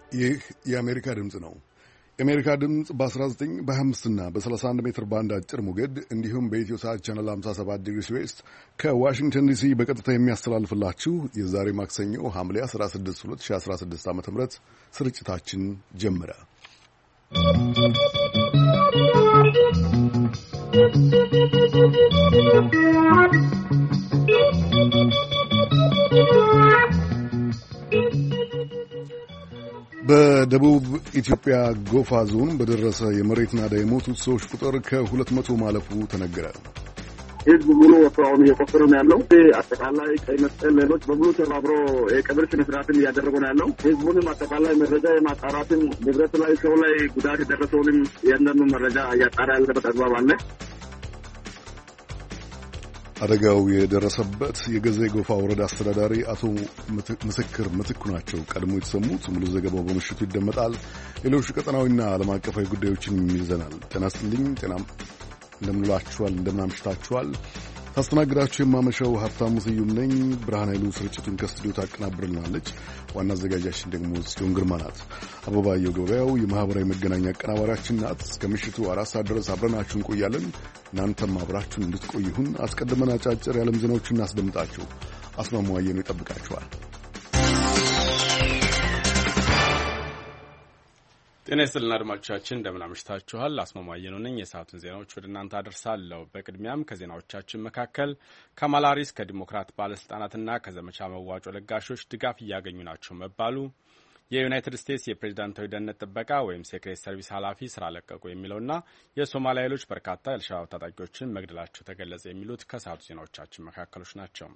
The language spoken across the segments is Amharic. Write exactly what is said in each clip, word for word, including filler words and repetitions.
ይህ የአሜሪካ ድምፅ ነው። የአሜሪካ ድምፅ በ19 በ25 እና በ31 ሜትር ባንድ አጭር ሞገድ እንዲሁም በኢትዮ ሰዓት ቻናል ሃምሳ ሰባት ዲግሪ ዌስት ከዋሽንግተን ዲሲ በቀጥታ የሚያስተላልፍላችሁ የዛሬ ማክሰኞ ሐምሌ አስራ ስድስት ሁለት ሺህ አስራ ስድስት ዓ.ም ስርጭታችን ጀመረ። በደቡብ ኢትዮጵያ ጎፋ ዞን በደረሰ የመሬት ናዳ የሞቱት ሰዎች ቁጥር ከሁለት መቶ ማለፉ ተነገረ። ህዝብ ሙሉ ወጥተው እየቆፈሩ ነው ያለው። አጠቃላይ ቀይ መስቀል ሌሎች በሙሉ ተባብሮ የቀብር ስነ ስርዓትን እያደረጉ ነው ያለው። ህዝቡንም አጠቃላይ መረጃ የማጣራትን ንብረት ላይ ሰው ላይ ጉዳት የደረሰውንም ያንዳንዱ መረጃ እያጣራ ያለበት አግባብ አለ። አደጋው የደረሰበት የገዜ ጎፋ ወረዳ አስተዳዳሪ አቶ ምስክር ምትኩ ናቸው ቀድሞ የተሰሙት። ሙሉ ዘገባው በምሽቱ ይደመጣል። ሌሎች ቀጠናዊና ዓለም አቀፋዊ ጉዳዮችን ይዘናል። ጤና ይስጥልኝ። ጤናም እንደምንላችኋል፣ እንደምናምሽታችኋል። ታስተናግዳችሁ የማመሻው ሀብታሙ ስዩም ነኝ። ብርሃን ኃይሉ ስርጭቱን ከስቱዲዮ ታቀናብርልናለች። ዋና አዘጋጃችን ደግሞ ጽዮን ግርማ ናት። አበባየው ገበያው የማህበራዊ መገናኛ አቀናባሪያችን ናት። እስከ ምሽቱ አራት ሰዓት ድረስ አብረናችሁ እንቆያለን። እናንተም አብራችሁን እንድትቆይሁን አስቀድመን አጫጭር የዓለም ዜናዎችን እናስደምጣችሁ። አስማማዋየ ነው ይጠብቃችኋል። ጤና ይስጥልን አድማጮቻችን፣ እንደምን አምሽታችኋል። አስማማየ ነኝ። የሰዓቱን ዜናዎች ወደ እናንተ አደርሳለሁ። በቅድሚያም ከዜናዎቻችን መካከል ካማላ ሃሪስ ከዲሞክራት ባለስልጣናትና ከዘመቻ መዋጮ ለጋሾች ድጋፍ እያገኙ ናቸው መባሉ፣ የዩናይትድ ስቴትስ የፕሬዚዳንታዊ ደህንነት ጥበቃ ወይም ሴክሬት ሰርቪስ ኃላፊ ስራ ለቀቁ የሚለውና የሶማሊያ ኃይሎች በርካታ የአልሸባብ ታጣቂዎችን መግደላቸው ተገለጸ የሚሉት ከሰዓቱ ዜናዎቻችን መካከሎች ናቸው።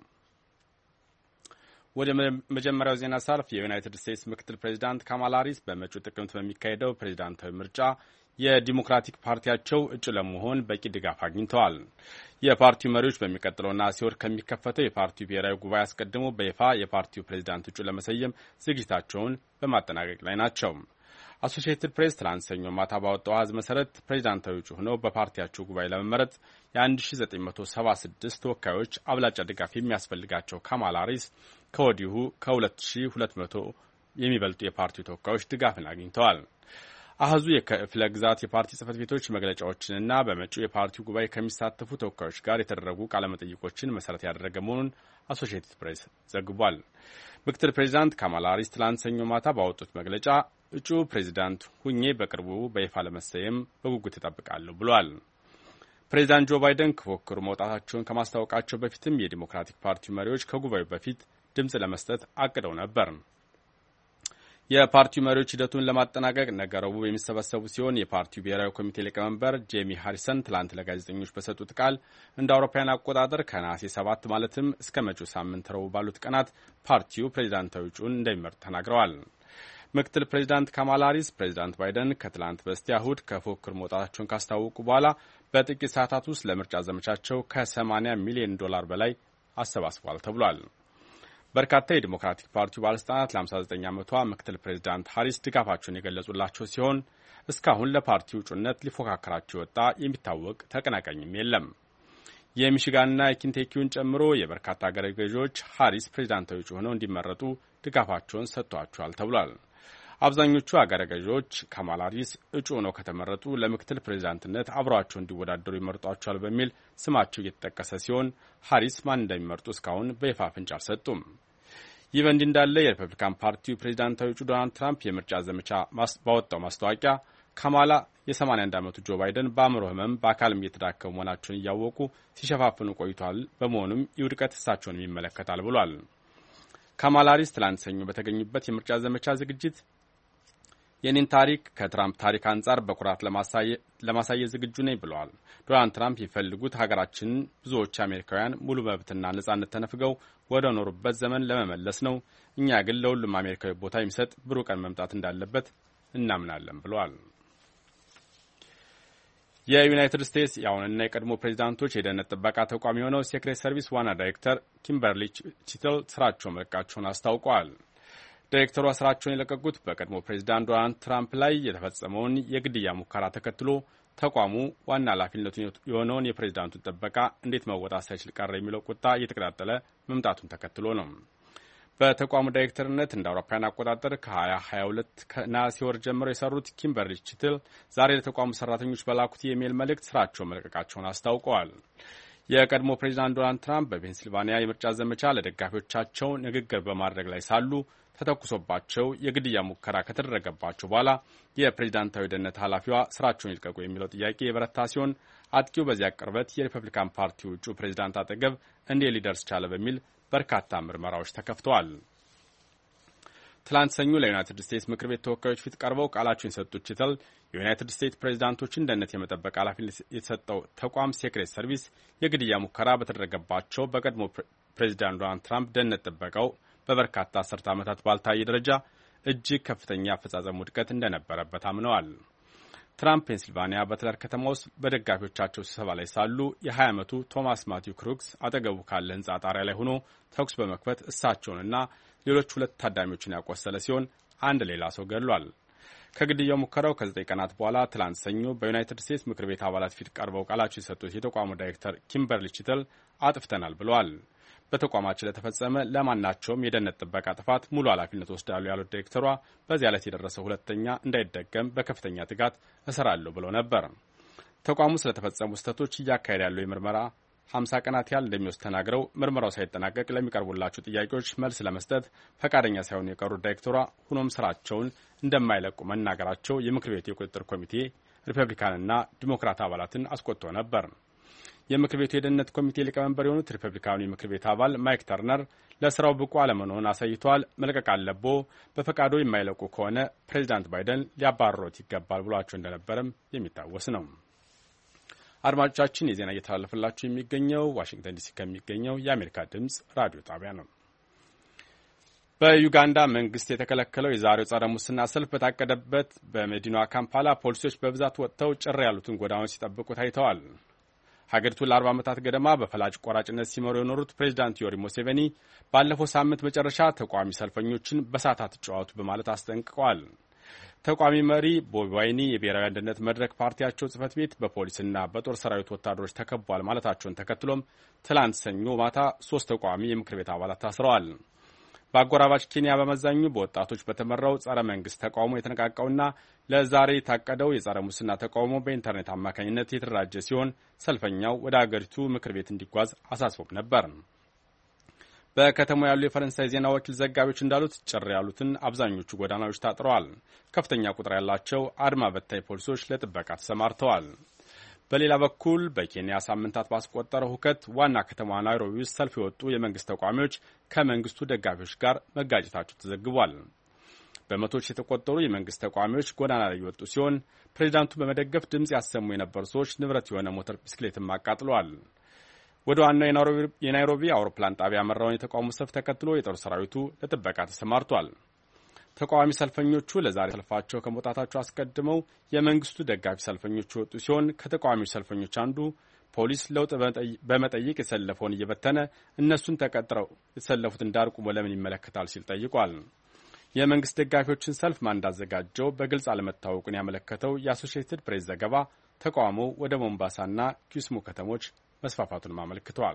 ወደ መጀመሪያው ዜና ሳልፍ የዩናይትድ ስቴትስ ምክትል ፕሬዚዳንት ካማላ ሃሪስ በመጪው ጥቅምት በሚካሄደው ፕሬዚዳንታዊ ምርጫ የዲሞክራቲክ ፓርቲያቸው እጩ ለመሆን በቂ ድጋፍ አግኝተዋል። የፓርቲው መሪዎች በሚቀጥለው ነሐሴ ወር ከሚከፈተው የፓርቲው ብሔራዊ ጉባኤ አስቀድሞ በይፋ የፓርቲው ፕሬዚዳንት እጩ ለመሰየም ዝግጅታቸውን በማጠናቀቅ ላይ ናቸው። አሶሺየትድ ፕሬስ ትላንት ሰኞ ማታ ባወጣው አሃዝ መሰረት ፕሬዚዳንታዊ እጩ ሆነው በፓርቲያቸው ጉባኤ ለመመረጥ የ1976 ተወካዮች አብላጫ ድጋፍ የሚያስፈልጋቸው ካማላ ሃሪስ ከወዲሁ ከ2200 የሚበልጡ የፓርቲው ተወካዮች ድጋፍን አግኝተዋል። አሃዙ የክፍለ ግዛት የፓርቲ ጽህፈት ቤቶች መግለጫዎችንና በመጪው የፓርቲው ጉባኤ ከሚሳተፉ ተወካዮች ጋር የተደረጉ ቃለመጠይቆችን መሰረት ያደረገ መሆኑን አሶሺየትድ ፕሬስ ዘግቧል። ምክትል ፕሬዚዳንት ካማላ ሃሪስ ትላንት ሰኞ ማታ ባወጡት መግለጫ እጩ ፕሬዚዳንት ሁኜ በቅርቡ በይፋ ለመሰየም በጉጉት እጠብቃለሁ ብሏል። ፕሬዚዳንት ጆ ባይደን ከፉክክሩ መውጣታቸውን ከማስታወቃቸው በፊትም የዲሞክራቲክ ፓርቲው መሪዎች ከጉባኤው በፊት ድምፅ ለመስጠት አቅደው ነበር። የፓርቲው መሪዎች ሂደቱን ለማጠናቀቅ ነገ ረቡዕ የሚሰበሰቡ ሲሆን የፓርቲው ብሔራዊ ኮሚቴ ሊቀመንበር ጄሚ ሃሪሰን ትላንት ለጋዜጠኞች በሰጡት ቃል እንደ አውሮፓውያን አቆጣጠር ከነሐሴ ሰባት ማለትም እስከ መጪው ሳምንት ረቡዕ ባሉት ቀናት ፓርቲው ፕሬዚዳንታዊ እጩን እንደሚመርጥ ተናግረዋል። ምክትል ፕሬዚዳንት ካማላ ሃሪስ ፕሬዚዳንት ባይደን ከትላንት በስቲያ እሁድ ከፉክክር መውጣታቸውን ካስታወቁ በኋላ በጥቂት ሰዓታት ውስጥ ለምርጫ ዘመቻቸው ከ80 ሚሊዮን ዶላር በላይ አሰባስቧል ተብሏል። በርካታ የዲሞክራቲክ ፓርቲው ባለስልጣናት ለ59 ዓመቷ ምክትል ፕሬዚዳንት ሃሪስ ድጋፋቸውን የገለጹላቸው ሲሆን እስካሁን ለፓርቲው እጩነት ሊፎካከራቸው የወጣ የሚታወቅ ተቀናቃኝም የለም። የሚሽጋንና የኬንታኪውን ጨምሮ የበርካታ አገረ ገዢዎች ሃሪስ ፕሬዚዳንታዊ እጩ ሆነው እንዲመረጡ ድጋፋቸውን ሰጥተዋቸዋል ተብሏል። አብዛኞቹ አገረ ገዢዎች ካማላ ሃሪስ እጩ ሆነው ከተመረጡ ለምክትል ፕሬዚዳንትነት አብረዋቸው እንዲወዳደሩ ይመርጧቸዋል በሚል ስማቸው እየተጠቀሰ ሲሆን ሃሪስ ማን እንደሚመርጡ እስካሁን በይፋ ፍንጭ አልሰጡም። ይህ በእንዲህ እንዳለ የሪፐብሊካን ፓርቲው ፕሬዚዳንታዊ እጩ ዶናልድ ትራምፕ የምርጫ ዘመቻ ባወጣው ማስታወቂያ ካማላ የ81 ዓመቱ ጆ ባይደን በአእምሮ ህመም በአካልም እየተዳከሙ መሆናቸውን እያወቁ ሲሸፋፍኑ ቆይቷል። በመሆኑም ይህ ውድቀት እሳቸውንም ይመለከታል ብሏል። ካማላ ሃሪስ ትላንት ሰኞ በተገኙበት የምርጫ ዘመቻ ዝግጅት የኔን ታሪክ ከትራምፕ ታሪክ አንጻር በኩራት ለማሳየት ዝግጁ ነኝ ብለዋል። ዶናልድ ትራምፕ የሚፈልጉት ሀገራችንን ብዙዎች አሜሪካውያን ሙሉ መብትና ነጻነት ተነፍገው ወደ ኖሩበት ዘመን ለመመለስ ነው። እኛ ግን ለሁሉም አሜሪካዊ ቦታ የሚሰጥ ብሩህ ቀን መምጣት እንዳለበት እናምናለን ብለዋል። የዩናይትድ ስቴትስ የአሁንና የቀድሞ ፕሬዚዳንቶች የደህንነት ጥበቃ ተቋም የሆነው ሴክሬት ሰርቪስ ዋና ዳይሬክተር ኪምበርሊ ቺትል ስራቸውን መልቀቃቸውን አስታውቀዋል። ዳይሬክተሯ ስራቸውን የለቀቁት በቀድሞ ፕሬዚዳንት ዶናልድ ትራምፕ ላይ የተፈጸመውን የግድያ ሙከራ ተከትሎ ተቋሙ ዋና ኃላፊነቱ የሆነውን የፕሬዚዳንቱን ጥበቃ እንዴት መወጣት ሳይችል ቀረ የሚለው ቁጣ እየተቀጣጠለ መምጣቱን ተከትሎ ነው። በተቋሙ ዳይሬክተርነት እንደ አውሮፓውያን አቆጣጠር ከ2022 ከነሐሴ ወር ጀምሮ የሰሩት ኪምበርሊ ቺትል ዛሬ ለተቋሙ ሰራተኞች በላኩት የኢሜይል መልእክት ስራቸውን መልቀቃቸውን አስታውቀዋል። የቀድሞ ፕሬዚዳንት ዶናልድ ትራምፕ በፔንሲልቫኒያ የምርጫ ዘመቻ ለደጋፊዎቻቸው ንግግር በማድረግ ላይ ሳሉ ተተኩሶባቸው የግድያ ሙከራ ከተደረገባቸው በኋላ የፕሬዚዳንታዊ ደህንነት ኃላፊዋ ስራቸውን ይልቀቁ የሚለው ጥያቄ የበረታ ሲሆን አጥቂው በዚያ ቅርበት የሪፐብሊካን ፓርቲ እጩ ፕሬዚዳንት አጠገብ እንዴት ሊደርስ ቻለ በሚል በርካታ ምርመራዎች ተከፍተዋል። ትላንት ሰኞ ለዩናይትድ ስቴትስ ምክር ቤት ተወካዮች ፊት ቀርበው ቃላቸውን የሰጡት ቺትል የዩናይትድ ስቴትስ ፕሬዚዳንቶችን ደህንነት የመጠበቅ ኃላፊነት የተሰጠው ተቋም ሴክሬት ሰርቪስ የግድያ ሙከራ በተደረገባቸው በቀድሞ ፕሬዚዳንት ዶናልድ ትራምፕ ደህንነት ጥበቃው በበርካታ አስርተ ዓመታት ባልታየ ደረጃ እጅግ ከፍተኛ አፈጻጸም ውድቀት እንደነበረበት አምነዋል። ትራምፕ ፔንሲልቫኒያ በትለር ከተማ ውስጥ በደጋፊዎቻቸው ስብሰባ ላይ ሳሉ የ20 ዓመቱ ቶማስ ማቲው ክሩክስ አጠገቡ ካለ ህንጻ ጣሪያ ላይ ሆኖ ተኩስ በመክፈት እሳቸውንና ሌሎች ሁለት ታዳሚዎችን ያቆሰለ ሲሆን አንድ ሌላ ሰው ገድሏል። ከግድያው ሙከራው ከዘጠኝ ቀናት በኋላ ትላንት ሰኞ በዩናይትድ ስቴትስ ምክር ቤት አባላት ፊት ቀርበው ቃላቸው የሰጡት የተቋሙ ዳይሬክተር ኪምበርሊ ቺትል አጥፍተናል ብለዋል። በተቋማችን ለተፈጸመ ለማናቸውም የደህንነት ጥበቃ ጥፋት ሙሉ ኃላፊነት ወስዳሉ ያሉት ዳይሬክተሯ በዚያ ዕለት የደረሰው ሁለተኛ እንዳይደገም በከፍተኛ ትጋት እሰራለሁ ብለው ነበር። ተቋሙ ስለተፈጸሙ ስህተቶች እያካሄደ ያለው የምርመራ ሀምሳ ቀናት ያህል እንደሚወስድ ተናግረው ምርመራው ሳይጠናቀቅ ለሚቀርቡላቸው ጥያቄዎች መልስ ለመስጠት ፈቃደኛ ሳይሆኑ የቀሩት ዳይሬክተሯ ሆኖም ስራቸውን እንደማይለቁ መናገራቸው የምክር ቤቱ የቁጥጥር ኮሚቴ ሪፐብሊካንና ዲሞክራት አባላትን አስቆጥቶ ነበር። የምክር ቤቱ የደህንነት ኮሚቴ ሊቀመንበር የሆኑት ሪፐብሊካኑ የምክር ቤት አባል ማይክ ተርነር ለስራው ብቁ አለመሆኑን አሳይተዋል። መልቀቅ አለቦ በፈቃዶ የማይለቁ ከሆነ ፕሬዚዳንት ባይደን ሊያባርሮት ይገባል ብሏቸው እንደነበረም የሚታወስ ነው። አድማጮቻችን የዜና እየተላለፈላችሁ የሚገኘው ዋሽንግተን ዲሲ ከሚገኘው የአሜሪካ ድምፅ ራዲዮ ጣቢያ ነው። በዩጋንዳ መንግስት የተከለከለው የዛሬው ጸረ ሙስና ሰልፍ በታቀደበት በመዲናዋ ካምፓላ ፖሊሶች በብዛት ወጥተው ጭር ያሉትን ጎዳናዎች ሲጠብቁ ታይተዋል። ሀገሪቱን ለአርባ ዓመታት ገደማ በፈላጭ ቆራጭነት ሲመሩ የኖሩት ፕሬዚዳንት ዮዌሪ ሙሴቬኒ ባለፈው ሳምንት መጨረሻ ተቃዋሚ ሰልፈኞችን በሳታት ጨዋቱ በማለት አስጠንቅቀዋል። ተቃዋሚ መሪ ቦቢ ዋይኒ የብሔራዊ አንድነት መድረክ ፓርቲያቸው ጽህፈት ቤት በፖሊስና በጦር ሰራዊት ወታደሮች ተከቧል ማለታቸውን ተከትሎም ትላንት ሰኞ ማታ ሶስት ተቃዋሚ የምክር ቤት አባላት ታስረዋል። በአጎራባች ኬንያ በመዛኙ በወጣቶች በተመራው ጸረ መንግስት ተቃውሞ የተነቃቃውና ለዛሬ የታቀደው የጸረ ሙስና ተቃውሞ በኢንተርኔት አማካኝነት የተደራጀ ሲሆን ሰልፈኛው ወደ አገሪቱ ምክር ቤት እንዲጓዝ አሳስቦም ነበር። በከተማው ያሉ የፈረንሳይ ዜና ወኪል ዘጋቢዎች እንዳሉት ጭር ያሉትን አብዛኞቹ ጎዳናዎች ታጥረዋል። ከፍተኛ ቁጥር ያላቸው አድማ በታይ ፖሊሶች ለጥበቃ ተሰማርተዋል። በሌላ በኩል በኬንያ ሳምንታት ባስቆጠረው ሁከት ዋና ከተማ ናይሮቢ ውስጥ ሰልፍ የወጡ የመንግስት ተቃዋሚዎች ከመንግስቱ ደጋፊዎች ጋር መጋጨታቸው ተዘግቧል። በመቶዎች የተቆጠሩ የመንግስት ተቃዋሚዎች ጎዳና ላይ የወጡ ሲሆን ፕሬዚዳንቱ በመደገፍ ድምፅ ያሰሙ የነበሩ ሰዎች ንብረት የሆነ ሞተር ብስክሌትም አቃጥለዋል። ወደ ዋናው የናይሮቢ አውሮፕላን ጣቢያ ያመራውን የተቃውሞ ሰልፍ ተከትሎ የጦር ሰራዊቱ ለጥበቃ ተሰማርቷል። ተቃዋሚ ሰልፈኞቹ ለዛሬ ሰልፋቸው ከመውጣታቸው አስቀድመው የመንግስቱ ደጋፊ ሰልፈኞች የወጡ ሲሆን ከተቃዋሚ ሰልፈኞች አንዱ ፖሊስ ለውጥ በመጠየቅ የተሰለፈውን እየበተነ እነሱን ተቀጥረው የተሰለፉትን ዳር ቆሞ ለምን ይመለከታል ሲል ጠይቋል። የመንግስት ደጋፊዎችን ሰልፍ ማን እንዳዘጋጀው በግልጽ አለመታወቁን ያመለከተው የአሶሺየትድ ፕሬስ ዘገባ ተቃውሞው ወደ ሞምባሳና ኪስሙ ከተሞች መስፋፋቱንም አመልክተዋል።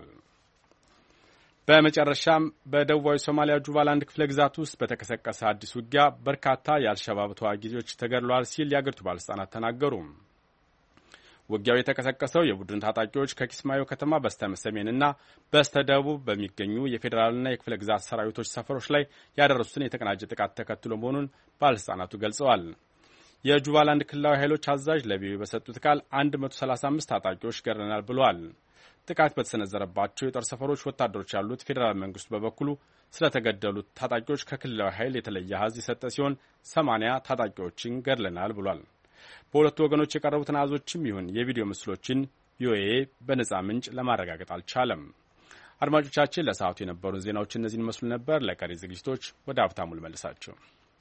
በመጨረሻም በደቡባዊ ሶማሊያ ጁባላንድ ክፍለ ግዛት ውስጥ በተቀሰቀሰ አዲስ ውጊያ በርካታ የአልሸባብ ተዋጊዎች ተገድለዋል ሲል የአገሪቱ ባለስልጣናት ተናገሩ። ውጊያው የተቀሰቀሰው የቡድን ታጣቂዎች ከኪስማዮ ከተማ በስተ ሰሜንና በስተ ደቡብ በሚገኙ የፌዴራልና የክፍለ ግዛት ሰራዊቶች ሰፈሮች ላይ ያደረሱትን የተቀናጀ ጥቃት ተከትሎ መሆኑን ባለስልጣናቱ ገልጸዋል። የጁባላንድ ክልላዊ ኃይሎች አዛዥ ለቪኦኤ በሰጡት ቃል አንድ መቶ ሰላሳ አምስት ታጣቂዎች ገድለናል ብለዋል። ጥቃት በተሰነዘረባቸው የጦር ሰፈሮች ወታደሮች ያሉት ፌዴራል መንግስቱ በበኩሉ ስለተገደሉት ታጣቂዎች ከክልላዊ ኃይል የተለየ አሃዝ የሰጠ ሲሆን ሰማንያ ታጣቂዎችን ገድለናል ብሏል። በሁለቱ ወገኖች የቀረቡትን አሃዞችም ይሁን የቪዲዮ ምስሎችን ቪኦኤ በነጻ ምንጭ ለማረጋገጥ አልቻለም። አድማጮቻችን ለሰዓቱ የነበሩን ዜናዎች እነዚህን መስሉ ነበር። ለቀሪ ዝግጅቶች ወደ ሀብታሙ ልመልሳቸው።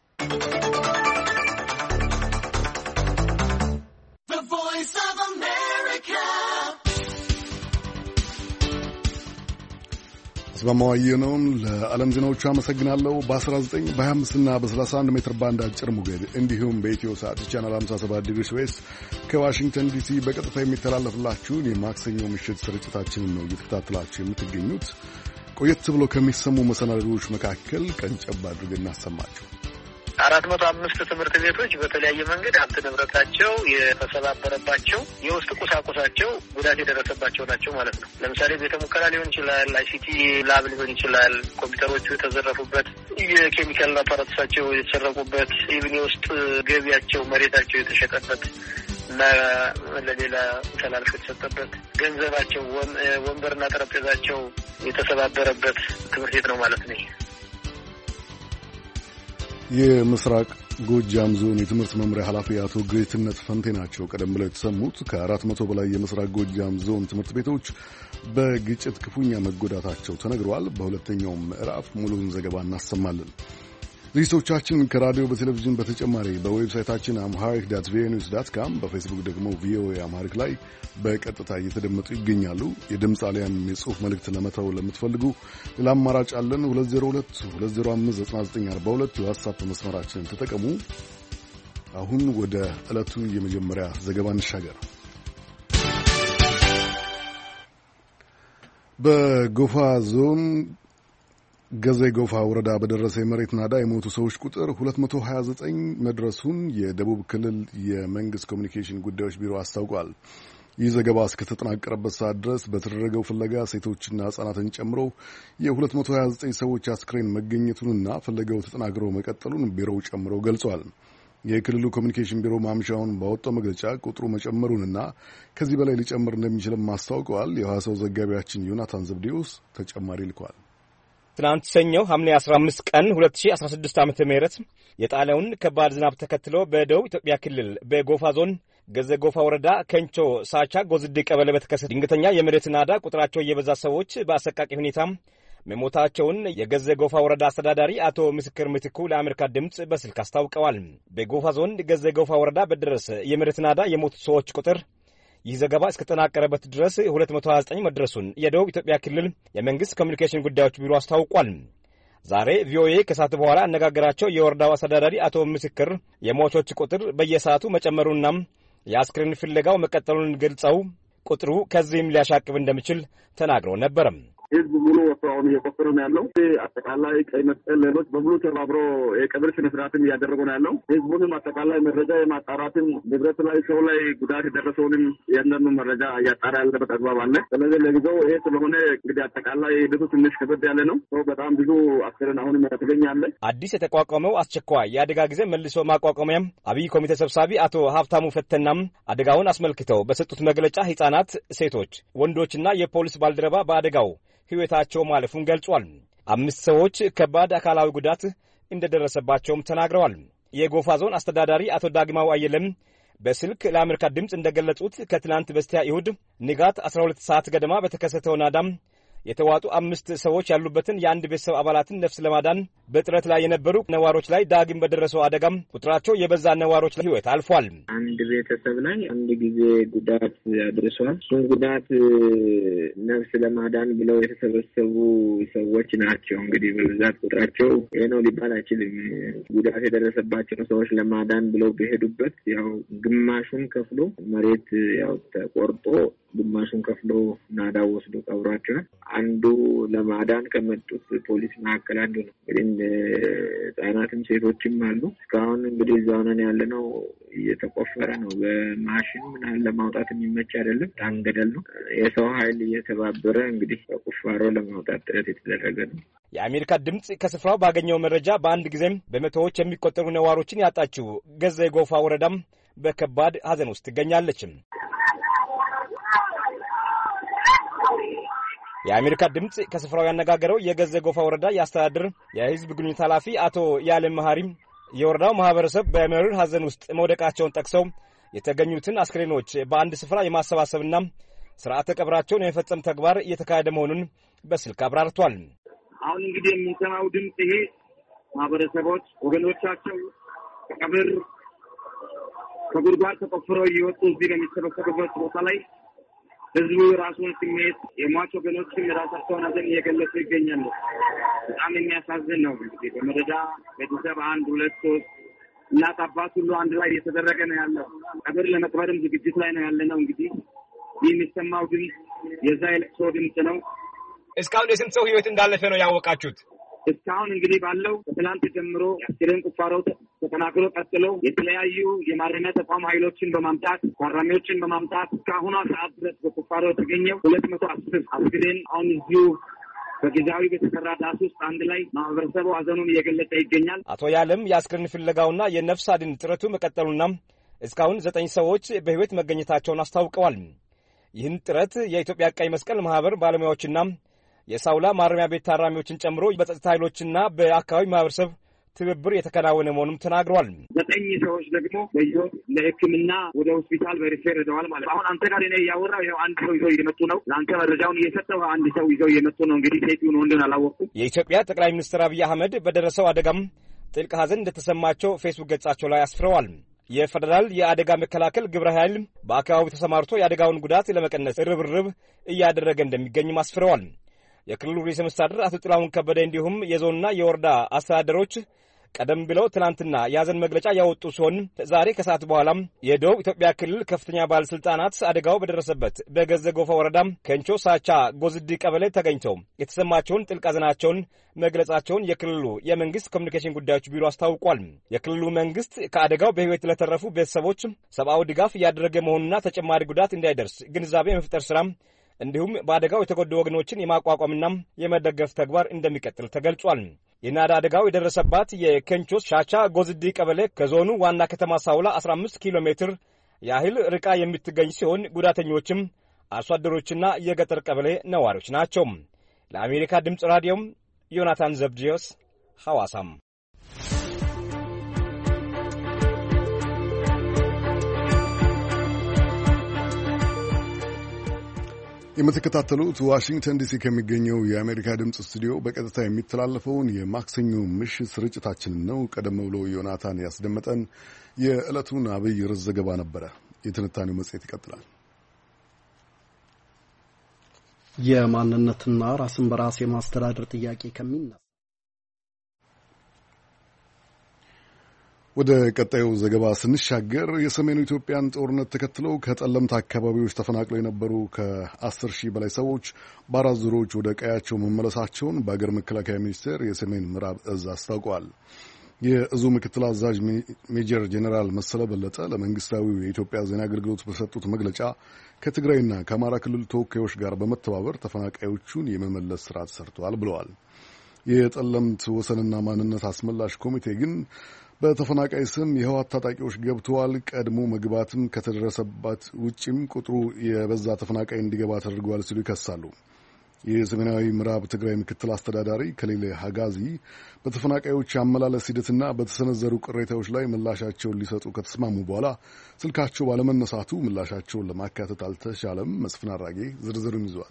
አስማማው አየነውን ለዓለም ዜናዎቹ አመሰግናለሁ። በ19 በ25ና በ31 ሜትር ባንድ አጭር ሞገድ እንዲሁም በኢትዮ ሰዓት ቻናል ሃምሳ ሰባት ዲግሪ ዌስት ከዋሽንግተን ዲሲ በቀጥታ የሚተላለፍላችሁን የማክሰኞ ምሽት ስርጭታችንን ነው እየተከታተላችሁ የምትገኙት። ቆየት ብሎ ከሚሰሙ መሰናዶዎች መካከል ቀንጨብ አድርገን እናሰማችሁ። አራት መቶ አምስት ትምህርት ቤቶች በተለያየ መንገድ ሀብት ንብረታቸው የተሰባበረባቸው የውስጥ ቁሳቁሳቸው ጉዳት የደረሰባቸው ናቸው ማለት ነው። ለምሳሌ ቤተ ሙከራ ሊሆን ይችላል፣ አይሲቲ ላብ ሊሆን ይችላል፣ ኮምፒውተሮቹ የተዘረፉበት፣ የኬሚካል አፓራቶሳቸው የተሰረቁበት፣ ኢቭን የውስጥ ገቢያቸው መሬታቸው የተሸጠበት እና ለሌላ ተላልፎ የተሰጠበት፣ ገንዘባቸው ወንበርና ጠረጴዛቸው የተሰባበረበት ትምህርት ቤት ነው ማለት ነው። የምስራቅ ጎጃም ዞን የትምህርት መምሪያ ኃላፊ አቶ ጌትነት ፈንቴ ናቸው። ቀደም ብለው የተሰሙት ከአራት መቶ በላይ የምስራቅ ጎጃም ዞን ትምህርት ቤቶች በግጭት ክፉኛ መጎዳታቸው ተነግረዋል። በሁለተኛው ምዕራፍ ሙሉውን ዘገባ እናሰማለን። ዝግጅቶቻችን ከራዲዮ በቴሌቪዥን በተጨማሪ በዌብሳይታችን አምሃሪክ ዳት ቪኦኤ ኒውስ ዳት ካም በፌስቡክ ደግሞ ቪኦኤ አምሃሪክ ላይ በቀጥታ እየተደመጡ ይገኛሉ። የድምፅ አሊያም የጽሑፍ መልእክት ለመተው ለምትፈልጉ ሌላ አማራጭ አለን። ሁለት ዜሮ ሁለት ሁለት ዜሮ አምስት ዘጠና ዘጠኝ አርባ ሁለት የዋትስአፕ መስመራችንን ተጠቀሙ። አሁን ወደ ዕለቱ የመጀመሪያ ዘገባ እንሻገር። በጎፋ ዞን ገዜ ጎፋ ወረዳ በደረሰ የመሬት ናዳ የሞቱ ሰዎች ቁጥር ሁለት መቶ ሀያ ዘጠኝ መድረሱን የደቡብ ክልል የመንግስት ኮሚኒኬሽን ጉዳዮች ቢሮ አስታውቋል። ይህ ዘገባ እስከተጠናቀረበት ሰዓት ድረስ በተደረገው ፍለጋ ሴቶችና ሕጻናትን ጨምሮ የሁለት መቶ ሀያ ዘጠኝ ሰዎች አስክሬን መገኘቱንና ፍለጋው ተጠናክሮ መቀጠሉን ቢሮው ጨምሮ ገልጿል። የክልሉ ኮሚኒኬሽን ቢሮ ማምሻውን ባወጣው መግለጫ ቁጥሩ መጨመሩንና ከዚህ በላይ ሊጨምር እንደሚችልም አስታውቀዋል። የሐዋሳው ዘጋቢያችን ዮናታን ዘብዴዎስ ተጨማሪ ልኳል። ትናንት ሰኞ ሐምሌ አስራ አምስት ቀን ሁለት ሺህ አስራ ስድስት ዓመተ ምህረት የጣለውን ከባድ ዝናብ ተከትሎ በደቡብ ኢትዮጵያ ክልል በጎፋ ዞን ገዜ ጎፋ ወረዳ ከንቾ ሳቻ ጎዝዴ ቀበሌ በተከሰተ ድንገተኛ የመሬት ናዳ ቁጥራቸው የበዛ ሰዎች በአሰቃቂ ሁኔታ መሞታቸውን የገዜ ጎፋ ወረዳ አስተዳዳሪ አቶ ምስክር ምትኩ ለአሜሪካ ድምፅ በስልክ አስታውቀዋል። በጎፋ ዞን ገዜ ጎፋ ወረዳ በደረሰ የመሬት ናዳ የሞቱ ሰዎች ቁጥር ይህ ዘገባ እስከተጠናቀረበት ድረስ ሁለት መቶ ሀያ ዘጠኝ መድረሱን የደቡብ ኢትዮጵያ ክልል የመንግስት ኮሚኒኬሽን ጉዳዮች ቢሮ አስታውቋል። ዛሬ ቪኦኤ ከሰዓት በኋላ አነጋገራቸው የወረዳው አስተዳዳሪ አቶ ምስክር የሟቾች ቁጥር በየሰዓቱ መጨመሩና የአስክሬን ፍለጋው መቀጠሉን ገልጸው ቁጥሩ ከዚህም ሊያሻቅብ እንደሚችል ተናግረው ነበር። ህዝብ ሙሉ ወጣውን እየቆፈረ ነው ያለው። አጠቃላይ ቀይ መስቀል ሌሎች በሙሉ ተባብሮ የቀብር ስነ ስርዓትን እያደረጉ ነው ያለው። ህዝቡንም አጠቃላይ መረጃ የማጣራትን ንብረት ላይ ሰው ላይ ጉዳት የደረሰውንም ያንዳንዱ መረጃ እያጣራ ያለበት አግባብ አለ። ስለዚህ ለጊዜው ይሄ ስለሆነ እንግዲህ አጠቃላይ ሂደቱ ትንሽ ከበድ ያለ ነው። ሰው በጣም ብዙ አስከሬን አሁንም ያተገኛለ። አዲስ የተቋቋመው አስቸኳይ የአደጋ ጊዜ መልሶ ማቋቋሚያ አብይ ኮሚቴ ሰብሳቢ አቶ ሀብታሙ ፈተናም አደጋውን አስመልክተው በሰጡት መግለጫ ህጻናት፣ ሴቶች፣ ወንዶችና የፖሊስ ባልደረባ በአደጋው ህይወታቸው ማለፉን ገልጿል። አምስት ሰዎች ከባድ አካላዊ ጉዳት እንደደረሰባቸውም ተናግረዋል። የጎፋ ዞን አስተዳዳሪ አቶ ዳግማው አየለም በስልክ ለአሜሪካ ድምፅ እንደገለጹት ከትናንት በስቲያ ይሁድ ንጋት አስራ ሁለት ሰዓት ገደማ በተከሰተው ናዳም የተዋጡ አምስት ሰዎች ያሉበትን የአንድ ቤተሰብ አባላትን ነፍስ ለማዳን በጥረት ላይ የነበሩ ነዋሪዎች ላይ ዳግም በደረሰው አደጋም ቁጥራቸው የበዛ ነዋሪዎች ላይ ህይወት አልፏል። አንድ ቤተሰብ ላይ አንድ ጊዜ ጉዳት አድርሷል። እሱን ጉዳት ነፍስ ለማዳን ብለው የተሰበሰቡ ሰዎች ናቸው። እንግዲህ በብዛት ቁጥራቸው ይሄ ነው ሊባል አይችልም። ጉዳት የደረሰባቸው ሰዎች ለማዳን ብለው በሄዱበት ያው ግማሹን ከፍሎ መሬት ያው ተቆርጦ ግማሹን ከፍሎ ናዳ ወስዶ ቀብሯቸዋል። አንዱ ለማዳን ከመጡት ፖሊስ መካከል አንዱ ነው። እንግዲህ ህጻናትም ሴቶችም አሉ። እስካሁን እንግዲህ እዛው ነን ያለነው። እየተቆፈረ ነው። በማሽን ምናምን ለማውጣት የሚመች አይደለም። ታንገደል ነው። የሰው ኃይል እየተባበረ እንግዲህ በቁፋሮ ለማውጣት ጥረት የተደረገ ነው። የአሜሪካ ድምፅ ከስፍራው ባገኘው መረጃ በአንድ ጊዜም በመቶዎች የሚቆጠሩ ነዋሪዎችን ያጣችው ገዜ ጎፋ ወረዳም በከባድ ሀዘን ውስጥ ትገኛለች። የአሜሪካ ድምፅ ከስፍራው ያነጋገረው የገዜ ጎፋ ወረዳ የአስተዳደር የህዝብ ግንኙነት ኃላፊ አቶ ያለም መሐሪም የወረዳው ማህበረሰብ በመሪር ሀዘን ውስጥ መውደቃቸውን ጠቅሰው የተገኙትን አስክሬኖች በአንድ ስፍራ የማሰባሰብና ስርዓተ ቀብራቸውን የመፈጸም ተግባር እየተካሄደ መሆኑን በስልክ አብራርቷል። አሁን እንግዲህ የምንሰማው ድምፅ ይሄ ማህበረሰቦች ወገኖቻቸው ከቀብር ከጉድጓድ ተቆፍረው እየወጡ እዚህ በሚሰበሰቡበት ቦታ ላይ ህዝቡ የራሱን ስሜት የሟች ወገኖችም የራሳቸውን ሀዘን እየገለጹ ይገኛሉ። በጣም የሚያሳዝን ነው። እንግዲህ በመደዳ ቤተሰብ አንድ ሁለት ሶስት እናት አባት ሁሉ አንድ ላይ እየተደረገ ነው ያለው። ቀብር ለመቅበርም ዝግጅት ላይ ነው ያለ ነው። እንግዲህ ይህ የሚሰማው ድምፅ የዛ የለቅሶ ድምፅ ነው። እስካሁን የስንት ሰው ህይወት እንዳለፈ ነው ያወቃችሁት? እስካሁን እንግዲህ ባለው ከትናንት ጀምሮ የአስክሬን ቁፋሮው ተጠናክሮ ቀጥሎ የተለያዩ የማረሚያ ተቋም ኃይሎችን በማምጣት ታራሚዎችን በማምጣት እስካሁኗ ሰዓት ድረስ በቁፋሮ የተገኘው ሁለት መቶ አስር አስክሬን አሁን እዚሁ በጊዜያዊ በተሰራ ዳስ ውስጥ አንድ ላይ ማህበረሰቡ ሀዘኑን እየገለጸ ይገኛል። አቶ ያለም የአስክሬን ፍለጋውና የነፍስ አድን ጥረቱ መቀጠሉና እስካሁን ዘጠኝ ሰዎች በህይወት መገኘታቸውን አስታውቀዋል። ይህን ጥረት የኢትዮጵያ ቀይ መስቀል ማህበር ባለሙያዎችና የሳውላ ማረሚያ ቤት ታራሚዎችን ጨምሮ በጸጥታ ኃይሎችና በአካባቢ ማህበረሰብ ትብብር የተከናወነ መሆኑን ተናግሯል። ዘጠኝ ሰዎች ደግሞ በህይወት ለሕክምና ወደ ሆስፒታል በሪፌር ሄደዋል ማለት ነው። አሁን አንተ ጋር እኔ እያወራሁ ይኸው አንድ ሰው ይዘው እየመጡ ነው። ለአንተ መረጃውን እየሰጠው አንድ ሰው ይዘው እየመጡ ነው። እንግዲህ ሴቱን ወንድን አላወቅኩም። የኢትዮጵያ ጠቅላይ ሚኒስትር አብይ አህመድ በደረሰው አደጋም ጥልቅ ሐዘን እንደተሰማቸው ፌስቡክ ገጻቸው ላይ አስፍረዋል። የፌደራል የአደጋ መከላከል ግብረ ኃይል በአካባቢው ተሰማርቶ የአደጋውን ጉዳት ለመቀነስ ርብርብ እያደረገ እንደሚገኝም አስፍረዋል። የክልሉ ርዕሰ መስተዳድር አቶ ጥላሁን ከበደ እንዲሁም የዞንና የወረዳ አስተዳደሮች ቀደም ብለው ትናንትና የሐዘን መግለጫ ያወጡ ሲሆን ዛሬ ከሰዓት በኋላም የደቡብ ኢትዮጵያ ክልል ከፍተኛ ባለስልጣናት አደጋው በደረሰበት በገዘ ጎፋ ወረዳ ከንቾ ሳቻ ጎዝዲ ቀበሌ ተገኝተው የተሰማቸውን ጥልቅ ሐዘናቸውን መግለጻቸውን የክልሉ የመንግስት ኮሚኒኬሽን ጉዳዮች ቢሮ አስታውቋል። የክልሉ መንግስት ከአደጋው በህይወት ለተረፉ ቤተሰቦች ሰብአዊ ድጋፍ እያደረገ መሆኑና ተጨማሪ ጉዳት እንዳይደርስ ግንዛቤ መፍጠር ስራ እንዲሁም በአደጋው የተጎዱ ወገኖችን የማቋቋምና የመደገፍ ተግባር እንደሚቀጥል ተገልጿል። የናዳ አደጋው የደረሰባት የከንቾስ ሻቻ ጎዝዲ ቀበሌ ከዞኑ ዋና ከተማ ሳውላ አስራ አምስት ኪሎ ሜትር ያህል ርቃ የምትገኝ ሲሆን ጉዳተኞችም አርሶ አደሮችና የገጠር ቀበሌ ነዋሪዎች ናቸው። ለአሜሪካ ድምፅ ራዲዮም ዮናታን ዘብዲዮስ ሐዋሳም። የምትከታተሉት ዋሽንግተን ዲሲ ከሚገኘው የአሜሪካ ድምፅ ስቱዲዮ በቀጥታ የሚተላለፈውን የማክሰኞ ምሽት ስርጭታችንን ነው። ቀደም ብሎ ዮናታን ያስደመጠን የዕለቱን አብይ ርዕስ ዘገባ ነበረ። የትንታኔው መጽሔት ይቀጥላል። የማንነትና ራስን በራስ የማስተዳደር ጥያቄ ከሚነሳ ወደ ቀጣዩ ዘገባ ስንሻገር የሰሜኑ ኢትዮጵያን ጦርነት ተከትለው ከጠለምት አካባቢዎች ተፈናቅለው የነበሩ ከአስር ሺህ በላይ ሰዎች በአራት ዙሮች ወደ ቀያቸው መመለሳቸውን በአገር መከላከያ ሚኒስቴር የሰሜን ምዕራብ እዝ አስታውቀዋል። የእዙ ምክትል አዛዥ ሜጀር ጄኔራል መሰለ በለጠ ለመንግስታዊው የኢትዮጵያ ዜና አገልግሎት በሰጡት መግለጫ ከትግራይና ከአማራ ክልል ተወካዮች ጋር በመተባበር ተፈናቃዮቹን የመመለስ ስራ ተሰርተዋል ብለዋል። የጠለምት ወሰንና ማንነት አስመላሽ ኮሚቴ ግን በተፈናቃይ ስም የህወሓት ታጣቂዎች ገብተዋል፣ ቀድሞ መግባትም ከተደረሰባት ውጭም ቁጥሩ የበዛ ተፈናቃይ እንዲገባ ተደርጓል ሲሉ ይከሳሉ። የሰሜናዊ ምዕራብ ትግራይ ምክትል አስተዳዳሪ ከሌለ ሀጋዚ በተፈናቃዮች አመላለስ ሂደትና በተሰነዘሩ ቅሬታዎች ላይ ምላሻቸውን ሊሰጡ ከተስማሙ በኋላ ስልካቸው ባለመነሳቱ ምላሻቸውን ለማካተት አልተቻለም። መስፍን አራጌ ዝርዝሩን ይዟል።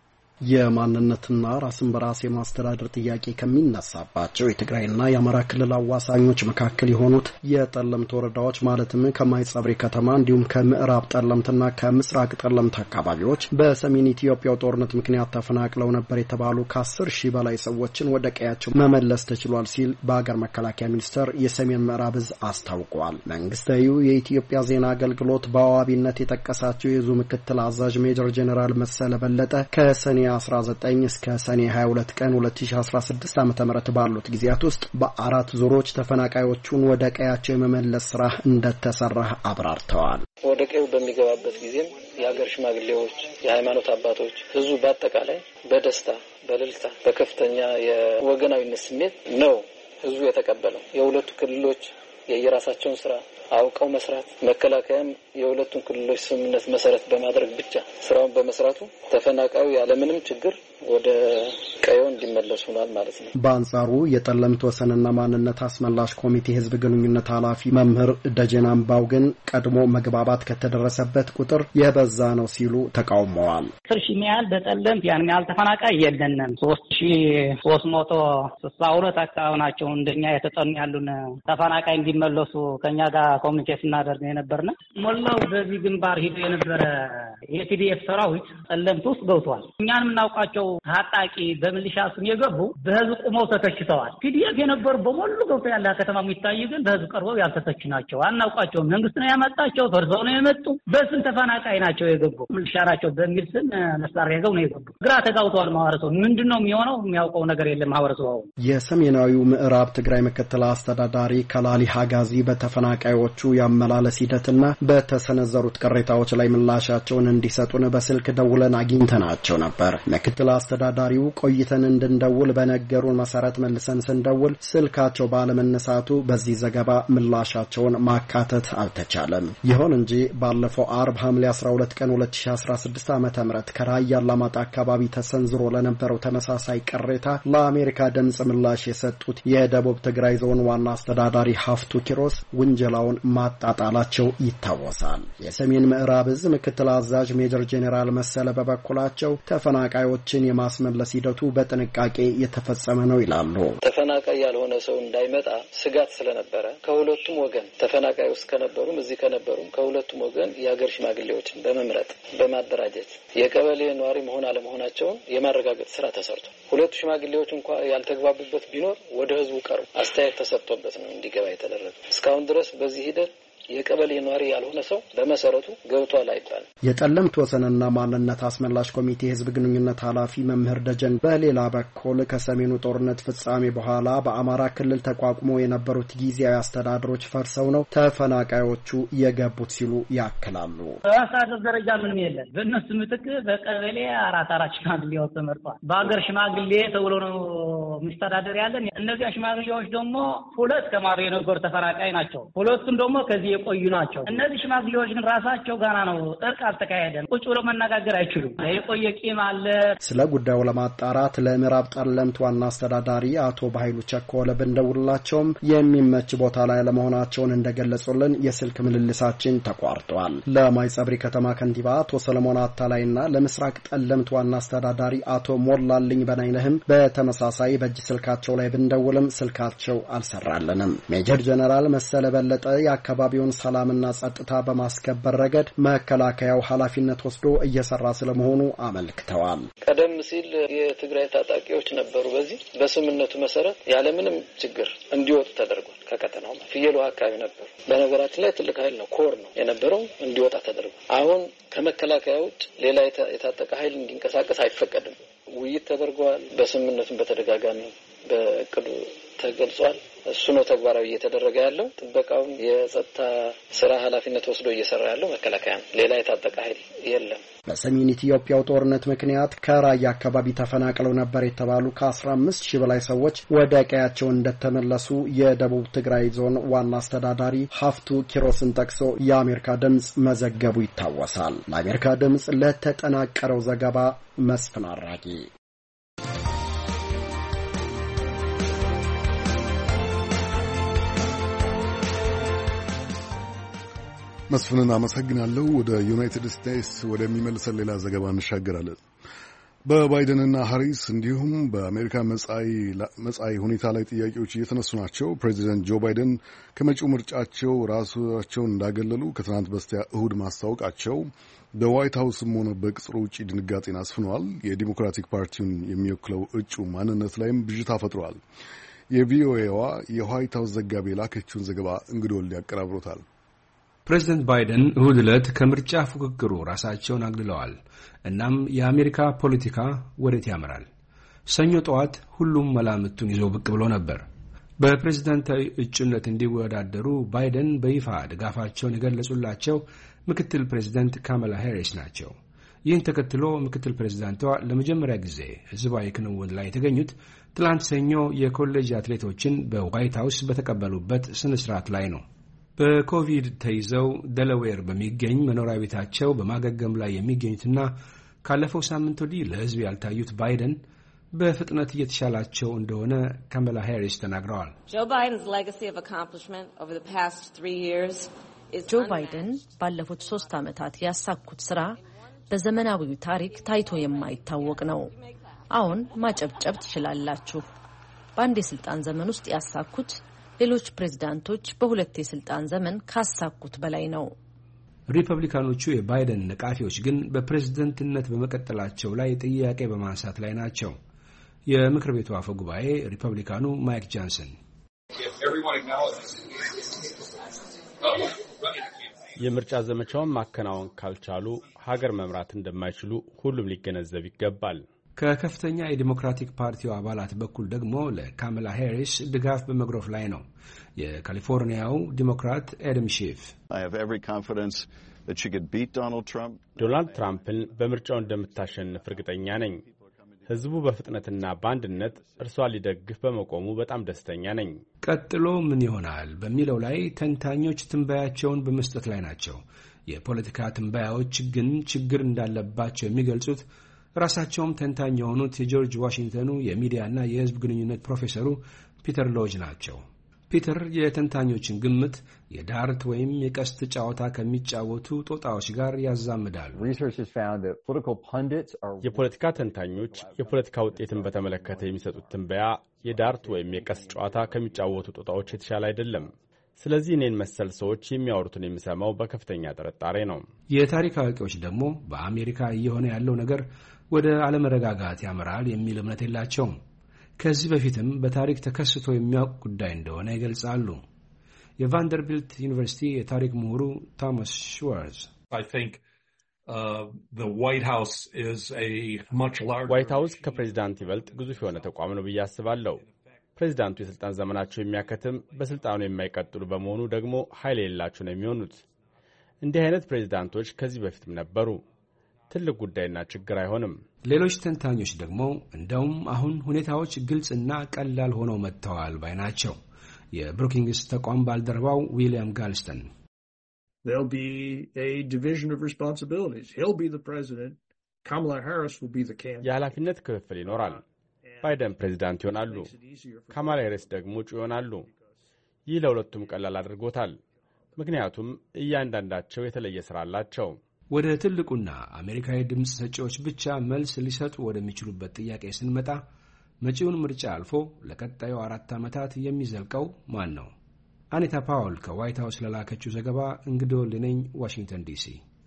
የማንነትና ራስን በራስ የማስተዳደር ጥያቄ ከሚነሳባቸው የትግራይና የአማራ ክልል አዋሳኞች መካከል የሆኑት የጠለምት ወረዳዎች ማለትም ከማይጸብሪ ከተማ እንዲሁም ከምዕራብ ጠለምትና ከምስራቅ ጠለምት አካባቢዎች በሰሜን ኢትዮጵያው ጦርነት ምክንያት ተፈናቅለው ነበር የተባሉ ከአስር ሺህ በላይ ሰዎችን ወደ ቀያቸው መመለስ ተችሏል ሲል በአገር መከላከያ ሚኒስቴር የሰሜን ምዕራብ እዝ አስታውቋል። መንግስታዊው የኢትዮጵያ ዜና አገልግሎት በአዋቢነት የጠቀሳቸው የዙ ምክትል አዛዥ ሜጀር ጄኔራል መሰለ በለጠ ከሰኔ አስራ ዘጠኝ እስከ ሰኔ ሀያ ሁለት ቀን ሁለት ሺህ አስራ ስድስት ዓመተ ምህረት ባሉት ጊዜያት ውስጥ በአራት ዙሮች ተፈናቃዮቹን ወደ ቀያቸው የመመለስ ስራ እንደተሰራ አብራርተዋል። ወደ ቀዩ በሚገባበት ጊዜም የሀገር ሽማግሌዎች፣ የሃይማኖት አባቶች፣ ህዝቡ በአጠቃላይ በደስታ በእልልታ በከፍተኛ የወገናዊነት ስሜት ነው ህዝቡ የተቀበለው። የሁለቱ ክልሎች የየራሳቸውን ስራ አውቀው መስራት መከላከያም የሁለቱን ክልሎች ስምምነት መሰረት በማድረግ ብቻ ስራውን በመስራቱ ተፈናቃዩ ያለምንም ችግር ወደ ቀየው እንዲመለሱ ሆኗል ማለት ነው። በአንጻሩ የጠለምት ወሰንና ማንነት አስመላሽ ኮሚቴ ህዝብ ግንኙነት ኃላፊ መምህር ደጀን አምባው ግን ቀድሞ መግባባት ከተደረሰበት ቁጥር የበዛ ነው ሲሉ ተቃውመዋል። አስር ሺህ ያህል በጠለምት ያን ያህል ተፈናቃይ የለንም። ሶስት ሺህ ሶስት መቶ ስልሳ ሁለት አካባቢ ናቸው እንደኛ የተጠኑ ያሉን ተፈናቃይ እንዲመለሱ ከኛ ጋር ኮሚኒኬሽን እናደርግ የነበርና ሞላው በዚህ ግንባር ሂዶ የነበረ የቲዲኤፍ ሰራዊት ጠለምት ውስጥ ገብቷል። እኛን የምናውቃቸው ታጣቂ በሚሊሻ ስም የገቡ በህዝብ ቆመው ተከሽተዋል። ቲዲኤፍ የነበሩ በሙሉ ገብቶ ያለ ከተማ የሚታይ ግን በህዝብ ቀርበው ያልተተቹ ናቸው። አናውቃቸውም። መንግስት ነው ያመጣቸው፣ ፈርሰው ነው የመጡ። በስም ተፈናቃይ ናቸው የገቡ ሚሊሻ ናቸው በሚል ስም መሳሪያ ይዘው ነው የገቡ። ግራ ተጋብተዋል ማህበረሰቡ። ምንድነው የሚሆነው? የሚያውቀው ነገር የለም ማህበረሰቡ። የሰሜናዊው ምዕራብ ትግራይ ምክትል አስተዳዳሪ ከላሊ ሀጋዚ በተፈናቃዮቹ ያመላለስ ሂደትና በተሰነዘሩት ቅሬታዎች ላይ ምላሻቸውን እንዲሰጡን በስልክ ደውለን አግኝተናቸው ነበር። ምክትል አስተዳዳሪው ቆይተን እንድንደውል በነገሩን መሰረት መልሰን ስንደውል ስልካቸው ባለመነሳቱ በዚህ ዘገባ ምላሻቸውን ማካተት አልተቻለም። ይሁን እንጂ ባለፈው አርብ ሐምሌ አስራ ሁለት ቀን ሁለት ሺህ አስራ ስድስት ዓመተ ምህረት ከራያ አላማጣ አካባቢ ተሰንዝሮ ለነበረው ተመሳሳይ ቅሬታ ለአሜሪካ ድምጽ ምላሽ የሰጡት የደቡብ ትግራይ ዞን ዋና አስተዳዳሪ ሀፍቱ ኪሮስ ውንጀላውን ማጣጣላቸው ይታወሳል። የሰሜን ምዕራብ እዝ ምክትል አዛዥ ሜጀር ጄኔራል መሰለ በበኩላቸው ተፈናቃዮችን የማስመለስ ሂደቱ በጥንቃቄ የተፈጸመ ነው ይላሉ። ተፈናቃይ ያልሆነ ሰው እንዳይመጣ ስጋት ስለነበረ ከሁለቱም ወገን ተፈናቃይ ውስጥ ከነበሩም እዚህ ከነበሩም ከሁለቱም ወገን የሀገር ሽማግሌዎችን በመምረጥ በማደራጀት የቀበሌ ነዋሪ መሆን አለመሆናቸውን የማረጋገጥ ስራ ተሰርቷል። ሁለቱ ሽማግሌዎች እንኳን ያልተግባቡበት ቢኖር ወደ ህዝቡ ቀርቦ አስተያየት ተሰጥቶበት ነው እንዲገባ የተደረገው። እስካሁን ድረስ በዚህ ሂደት የቀበሌ ነዋሪ ያልሆነ ሰው በመሰረቱ ገብቷል አይባልም። የጠለምት ወሰንና ማንነት አስመላሽ ኮሚቴ ህዝብ ግንኙነት ኃላፊ መምህር ደጀን በሌላ በኩል ከሰሜኑ ጦርነት ፍጻሜ በኋላ በአማራ ክልል ተቋቁሞ የነበሩት ጊዜያዊ አስተዳደሮች ፈርሰው ነው ተፈናቃዮቹ የገቡት ሲሉ ያክላሉ። በአስተዳደር ደረጃ ምንም የለም። በእነሱ ምትክ በቀበሌ አራት አራት ሽማግሌዎች ተመርጧል። በአገር ሽማግሌ ተብሎ ነው የሚስተዳደር ያለን። እነዚያ ሽማግሌዎች ደግሞ ሁለት ከማሩ የነበሩ ተፈናቃይ ናቸው። ሁለቱም ደግሞ ከዚህ የቆዩ ናቸው። እነዚህ ሽማግሌዎች ግን ራሳቸው ጋና ነው እርቅ አልተካሄደም። ቁጭ ብሎ መነጋገር አይችሉም። የቆየ ቂም አለ። ስለ ጉዳዩ ለማጣራት ለምዕራብ ጠለምት ዋና አስተዳዳሪ አቶ ባይሉ ቸኮለ ብንደውልላቸውም የሚመች ቦታ ላይ ለመሆናቸውን እንደገለጹልን የስልክ ምልልሳችን ተቋርጧል። ለማይጸብሪ ከተማ ከንቲባ አቶ ሰለሞን አታላይና ለምስራቅ ጠለምት ዋና አስተዳዳሪ አቶ ሞላልኝ በናይነህም በተመሳሳይ በእጅ ስልካቸው ላይ ብንደውልም ስልካቸው አልሰራልንም። ሜጀር ጀነራል መሰለ በለጠ የአካባቢው ሰላምና ጸጥታ በማስከበር ረገድ መከላከያው ኃላፊነት ወስዶ እየሰራ ስለመሆኑ አመልክተዋል። ቀደም ሲል የትግራይ ታጣቂዎች ነበሩ። በዚህ በስምምነቱ መሰረት ያለምንም ችግር እንዲወጡ ተደርጓል። ከቀጠናው ፍየሉ አካባቢ ነበሩ። በነገራችን ላይ ትልቅ ኃይል ነው ኮር ነው የነበረው እንዲወጣ ተደርጓል። አሁን ከመከላከያ ውጭ ሌላ የታጠቀ ኃይል እንዲንቀሳቀስ አይፈቀድም። ውይይት ተደርጓል። በስምምነቱም በተደጋጋሚ በእቅዱ ተገልጿል። እሱ ነው ተግባራዊ እየተደረገ ያለው። ጥበቃውን የጸጥታ ስራ ኃላፊነት ወስዶ እየሰራ ያለው መከላከያ ነው። ሌላ የታጠቀ ኃይል የለም። በሰሜን ኢትዮጵያው ጦርነት ምክንያት ከራያ አካባቢ ተፈናቅለው ነበር የተባሉ ከአስራ አምስት ሺህ በላይ ሰዎች ወደ ቀያቸው እንደተመለሱ የደቡብ ትግራይ ዞን ዋና አስተዳዳሪ ሀፍቱ ኪሮስን ጠቅሶ የአሜሪካ ድምጽ መዘገቡ ይታወሳል። ለአሜሪካ ድምጽ ለተጠናቀረው ዘገባ መስፍን አራቂ። መስፍንን አመሰግናለሁ። ወደ ዩናይትድ ስቴትስ ወደሚመልሰን ሌላ ዘገባ እንሻገራለን። በባይደንና ሃሪስ እንዲሁም በአሜሪካ መጻኢ ሁኔታ ላይ ጥያቄዎች እየተነሱ ናቸው። ፕሬዚደንት ጆ ባይደን ከመጪው ምርጫቸው ራሳቸውን እንዳገለሉ ከትናንት በስቲያ እሁድ ማስታወቃቸው በዋይት ሀውስም ሆነ በቅጽሩ ውጭ ድንጋጤን አስፍነዋል። የዲሞክራቲክ ፓርቲውን የሚወክለው እጩ ማንነት ላይም ብዥታ ፈጥረዋል። የቪኦኤዋ የዋይት ሀውስ ዘጋቢ የላከችውን ዘገባ እንግዶ ወልድ ያቀራብሮታል። ፕሬዝዳንት ባይደን እሁድ ዕለት ከምርጫ ፉክክሩ ራሳቸውን አግልለዋል። እናም የአሜሪካ ፖለቲካ ወዴት ያመራል? ሰኞ ጠዋት ሁሉም መላምቱን ይዞ ብቅ ብሎ ነበር። በፕሬዝዳንታዊ እጩነት እንዲወዳደሩ ባይደን በይፋ ድጋፋቸውን የገለጹላቸው ምክትል ፕሬዝዳንት ካማላ ሃሪስ ናቸው። ይህን ተከትሎ ምክትል ፕሬዝዳንቷ ለመጀመሪያ ጊዜ ህዝባዊ ክንውን ላይ የተገኙት ትላንት ሰኞ የኮሌጅ አትሌቶችን በዋይት ሀውስ በተቀበሉበት ስነ ስርዓት ላይ ነው። በኮቪድ ተይዘው ደለዌር በሚገኝ መኖሪያ ቤታቸው በማገገም ላይ የሚገኙትና ካለፈው ሳምንት ወዲህ ለህዝብ ያልታዩት ባይደን በፍጥነት እየተሻላቸው እንደሆነ ካማላ ሃሪስ ተናግረዋል። ጆ ባይደን ባለፉት ሶስት ዓመታት ያሳኩት ስራ በዘመናዊው ታሪክ ታይቶ የማይታወቅ ነው። አሁን ማጨብጨብ ትችላላችሁ። በአንድ የስልጣን ዘመን ውስጥ ያሳኩት ሌሎች ፕሬዝዳንቶች በሁለት የስልጣን ዘመን ካሳኩት በላይ ነው። ሪፐብሊካኖቹ የባይደን ነቃፊዎች ግን በፕሬዝደንትነት በመቀጠላቸው ላይ ጥያቄ በማንሳት ላይ ናቸው። የምክር ቤቱ አፈ ጉባኤ ሪፐብሊካኑ ማይክ ጆንሰን የምርጫ ዘመቻውን ማከናወን ካልቻሉ ሀገር መምራት እንደማይችሉ ሁሉም ሊገነዘብ ይገባል። ከከፍተኛ የዲሞክራቲክ ፓርቲው አባላት በኩል ደግሞ ለካማላ ሄሪስ ድጋፍ በመግረፍ ላይ ነው። የካሊፎርኒያው ዲሞክራት ኤደም ሺፍ ዶናልድ ትራምፕን በምርጫው እንደምታሸንፍ እርግጠኛ ነኝ። ሕዝቡ በፍጥነትና በአንድነት እርሷን ሊደግፍ በመቆሙ በጣም ደስተኛ ነኝ። ቀጥሎ ምን ይሆናል በሚለው ላይ ተንታኞች ትንበያቸውን በመስጠት ላይ ናቸው። የፖለቲካ ትንበያዎች ግን ችግር እንዳለባቸው የሚገልጹት ራሳቸውም ተንታኝ የሆኑት የጆርጅ ዋሽንግተኑ የሚዲያና የሕዝብ ግንኙነት ፕሮፌሰሩ ፒተር ሎጅ ናቸው። ፒተር የተንታኞችን ግምት የዳርት ወይም የቀስት ጨዋታ ከሚጫወቱ ጦጣዎች ጋር ያዛምዳሉ። የፖለቲካ ተንታኞች የፖለቲካ ውጤትን በተመለከተ የሚሰጡት ትንበያ የዳርት ወይም የቀስት ጨዋታ ከሚጫወቱ ጦጣዎች የተሻለ አይደለም። ስለዚህ እኔን መሰል ሰዎች የሚያወሩትን የሚሰማው በከፍተኛ ጥርጣሬ ነው። የታሪክ አዋቂዎች ደግሞ በአሜሪካ እየሆነ ያለው ነገር ወደ አለመረጋጋት ያመራል የሚል እምነት የላቸውም። ከዚህ በፊትም በታሪክ ተከስቶ የሚያውቅ ጉዳይ እንደሆነ ይገልጻሉ። የቫንደርቢልት ዩኒቨርሲቲ የታሪክ ምሁሩ ቶማስ ሽዋርዝ ዋይት ሀውስ ከፕሬዚዳንት ይበልጥ ግዙፍ የሆነ ተቋም ነው ብዬ አስባለሁ። ፕሬዚዳንቱ የሥልጣን ዘመናቸው የሚያከትም በሥልጣኑ የማይቀጥሉ በመሆኑ ደግሞ ኃይል የሌላቸው ነው የሚሆኑት። እንዲህ አይነት ፕሬዚዳንቶች ከዚህ በፊትም ነበሩ። ትልቅ ጉዳይና ችግር አይሆንም። ሌሎች ተንታኞች ደግሞ እንደውም አሁን ሁኔታዎች ግልጽና ቀላል ሆነው መጥተዋል ባይ ናቸው። የብሩኪንግስ ተቋም ባልደረባው ዊሊያም ጋልስተን የኃላፊነት ክፍፍል ይኖራል። ባይደን ፕሬዚዳንት ይሆናሉ፣ ካማላ ሃሪስ ደግሞ እጩ ይሆናሉ። ይህ ለሁለቱም ቀላል አድርጎታል፣ ምክንያቱም እያንዳንዳቸው የተለየ ሥራ አላቸው። ወደ ትልቁና አሜሪካዊ ድምፅ ሰጪዎች ብቻ መልስ ሊሰጡ ወደሚችሉበት ጥያቄ ስንመጣ መጪውን ምርጫ አልፎ ለቀጣዩ አራት ዓመታት የሚዘልቀው ማን ነው? አኒታ ፓውል ከዋይት ሀውስ ለላከችው ዘገባ እንግዶ ልነኝ ዋሽንግተን ዲሲ።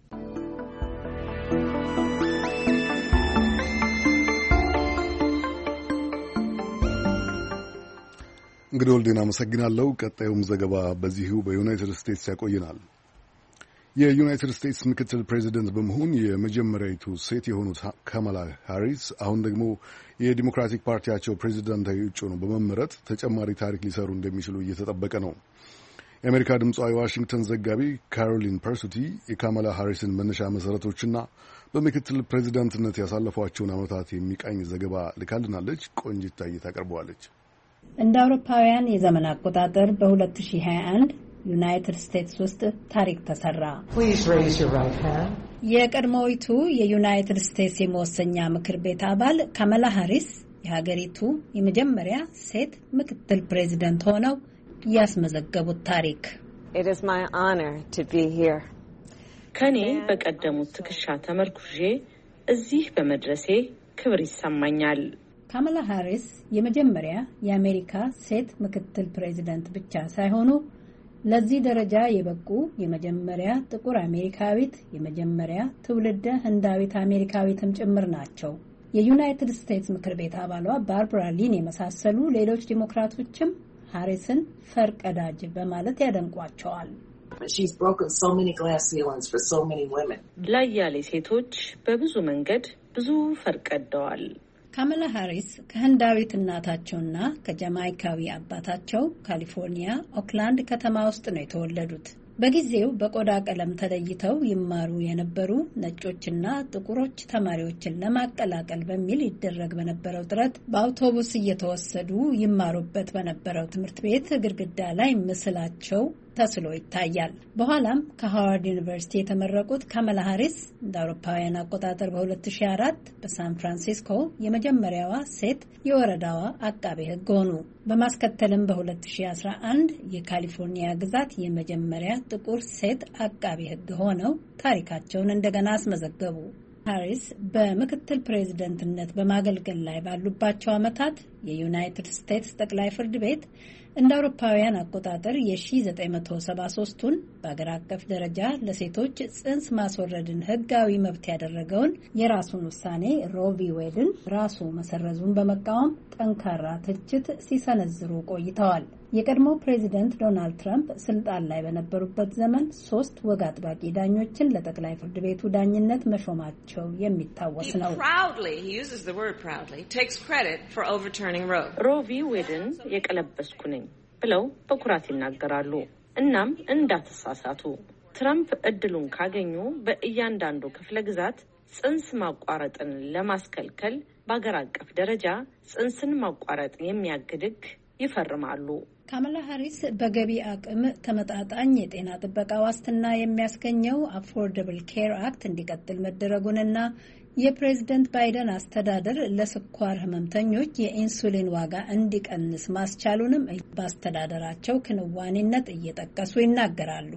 እንግዲህ ወልዴን አመሰግናለሁ። ቀጣዩም ዘገባ በዚሁ በዩናይትድ ስቴትስ ያቆየናል። የዩናይትድ ስቴትስ ምክትል ፕሬዚደንት በመሆን የመጀመሪያዊቱ ሴት የሆኑት ካማላ ሃሪስ አሁን ደግሞ የዲሞክራቲክ ፓርቲያቸው ፕሬዚዳንታዊ እጩ ነው በመመረጥ ተጨማሪ ታሪክ ሊሰሩ እንደሚችሉ እየተጠበቀ ነው። የአሜሪካ ድምጿ የዋሽንግተን ዘጋቢ ካሮሊን ፐርሱቲ የካማላ ሃሪስን መነሻ መሰረቶችና በምክትል ፕሬዚዳንትነት ያሳለፏቸውን ዓመታት የሚቃኝ ዘገባ ልካልናለች። ቆንጂት ታዬ ታቀርበዋለች። እንደ አውሮፓውያን የዘመን አቆጣጠር በሁለት ሺህ ሀያ አንድ ዩናይትድ ስቴትስ ውስጥ ታሪክ ተሰራ። የቀድሞዊቱ የዩናይትድ ስቴትስ የመወሰኛ ምክር ቤት አባል ካማላ ሃሪስ የሀገሪቱ የመጀመሪያ ሴት ምክትል ፕሬዚደንት ሆነው ያስመዘገቡት ታሪክ። ከኔ በቀደሙት ትከሻ ተመርኩዤ እዚህ በመድረሴ ክብር ይሰማኛል። ካማላ ሃሪስ የመጀመሪያ የአሜሪካ ሴት ምክትል ፕሬዚደንት ብቻ ሳይሆኑ ለዚህ ደረጃ የበቁ የመጀመሪያ ጥቁር አሜሪካዊት፣ የመጀመሪያ ትውልደ ህንዳዊት አሜሪካዊትም ጭምር ናቸው። የዩናይትድ ስቴትስ ምክር ቤት አባሏ ባርባራ ሊን የመሳሰሉ ሌሎች ዲሞክራቶችም ሃሪስን ፈርቀዳጅ በማለት ያደንቋቸዋል። ለአያሌ ሴቶች በብዙ መንገድ ብዙ ፈርቀደዋል። ካማላ ሃሪስ ከህንዳዊት እናታቸውና ከጃማይካዊ አባታቸው ካሊፎርኒያ ኦክላንድ ከተማ ውስጥ ነው የተወለዱት። በጊዜው በቆዳ ቀለም ተለይተው ይማሩ የነበሩ ነጮችና ጥቁሮች ተማሪዎችን ለማቀላቀል በሚል ይደረግ በነበረው ጥረት በአውቶቡስ እየተወሰዱ ይማሩበት በነበረው ትምህርት ቤት ግድግዳ ላይ ምስላቸው ተስሎ ይታያል። በኋላም ከሃዋርድ ዩኒቨርሲቲ የተመረቁት ካማላ ሃሪስ እንደ አውሮፓውያን አቆጣጠር በሁለት ሺህ አራት በሳን ፍራንሲስኮ የመጀመሪያዋ ሴት የወረዳዋ አቃቤ ሕግ ሆኑ። በማስከተልም በሁለት ሺህ አስራ አንድ የካሊፎርኒያ ግዛት የመጀመሪያ ጥቁር ሴት አቃቤ ሕግ ሆነው ታሪካቸውን እንደገና አስመዘገቡ። ሃሪስ በምክትል ፕሬዝደንትነት በማገልገል ላይ ባሉባቸው ዓመታት የዩናይትድ ስቴትስ ጠቅላይ ፍርድ ቤት እንደ አውሮፓውያን አቆጣጠር የ1973ቱን በአገር አቀፍ ደረጃ ለሴቶች ጽንስ ማስወረድን ሕጋዊ መብት ያደረገውን የራሱን ውሳኔ ሮ ቪ ዌድን ራሱ መሰረዙን በመቃወም ጠንካራ ትችት ሲሰነዝሩ ቆይተዋል። የቀድሞ ፕሬዚደንት ዶናልድ ትራምፕ ስልጣን ላይ በነበሩበት ዘመን ሶስት ወግ አጥባቂ ዳኞችን ለጠቅላይ ፍርድ ቤቱ ዳኝነት መሾማቸው የሚታወስ ነው። ሮ ቪ ዌድን የቀለበስኩ ነኝ ብለው በኩራት ይናገራሉ። እናም እንዳትሳሳቱ፣ ትራምፕ እድሉን ካገኙ በእያንዳንዱ ክፍለ ግዛት ጽንስ ማቋረጥን ለማስከልከል በአገር አቀፍ ደረጃ ጽንስን ማቋረጥ የሚያግድ ሕግ ይፈርማሉ። ካማላ ሃሪስ በገቢ አቅም ተመጣጣኝ የጤና ጥበቃ ዋስትና የሚያስገኘው አፎርደብል ኬር አክት እንዲቀጥል መደረጉንና የፕሬዝደንት ባይደን አስተዳደር ለስኳር ህመምተኞች የኢንሱሊን ዋጋ እንዲቀንስ ማስቻሉንም በአስተዳደራቸው ክንዋኔነት እየጠቀሱ ይናገራሉ።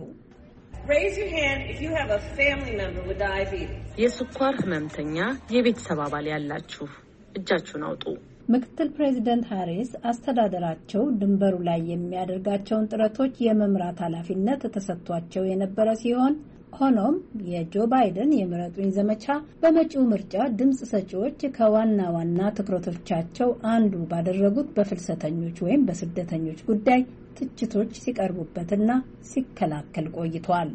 የስኳር ህመምተኛ የቤተሰብ አባል ያላችሁ እጃችሁን አውጡ። ምክትል ፕሬዚደንት ሃሪስ አስተዳደራቸው ድንበሩ ላይ የሚያደርጋቸውን ጥረቶች የመምራት ኃላፊነት ተሰጥቷቸው የነበረ ሲሆን ሆኖም የጆ ባይደን የምረጡኝ ዘመቻ በመጪው ምርጫ ድምጽ ሰጪዎች ከዋና ዋና ትኩረቶቻቸው አንዱ ባደረጉት በፍልሰተኞች ወይም በስደተኞች ጉዳይ ትችቶች ሲቀርቡበትና ሲከላከል ቆይቷል።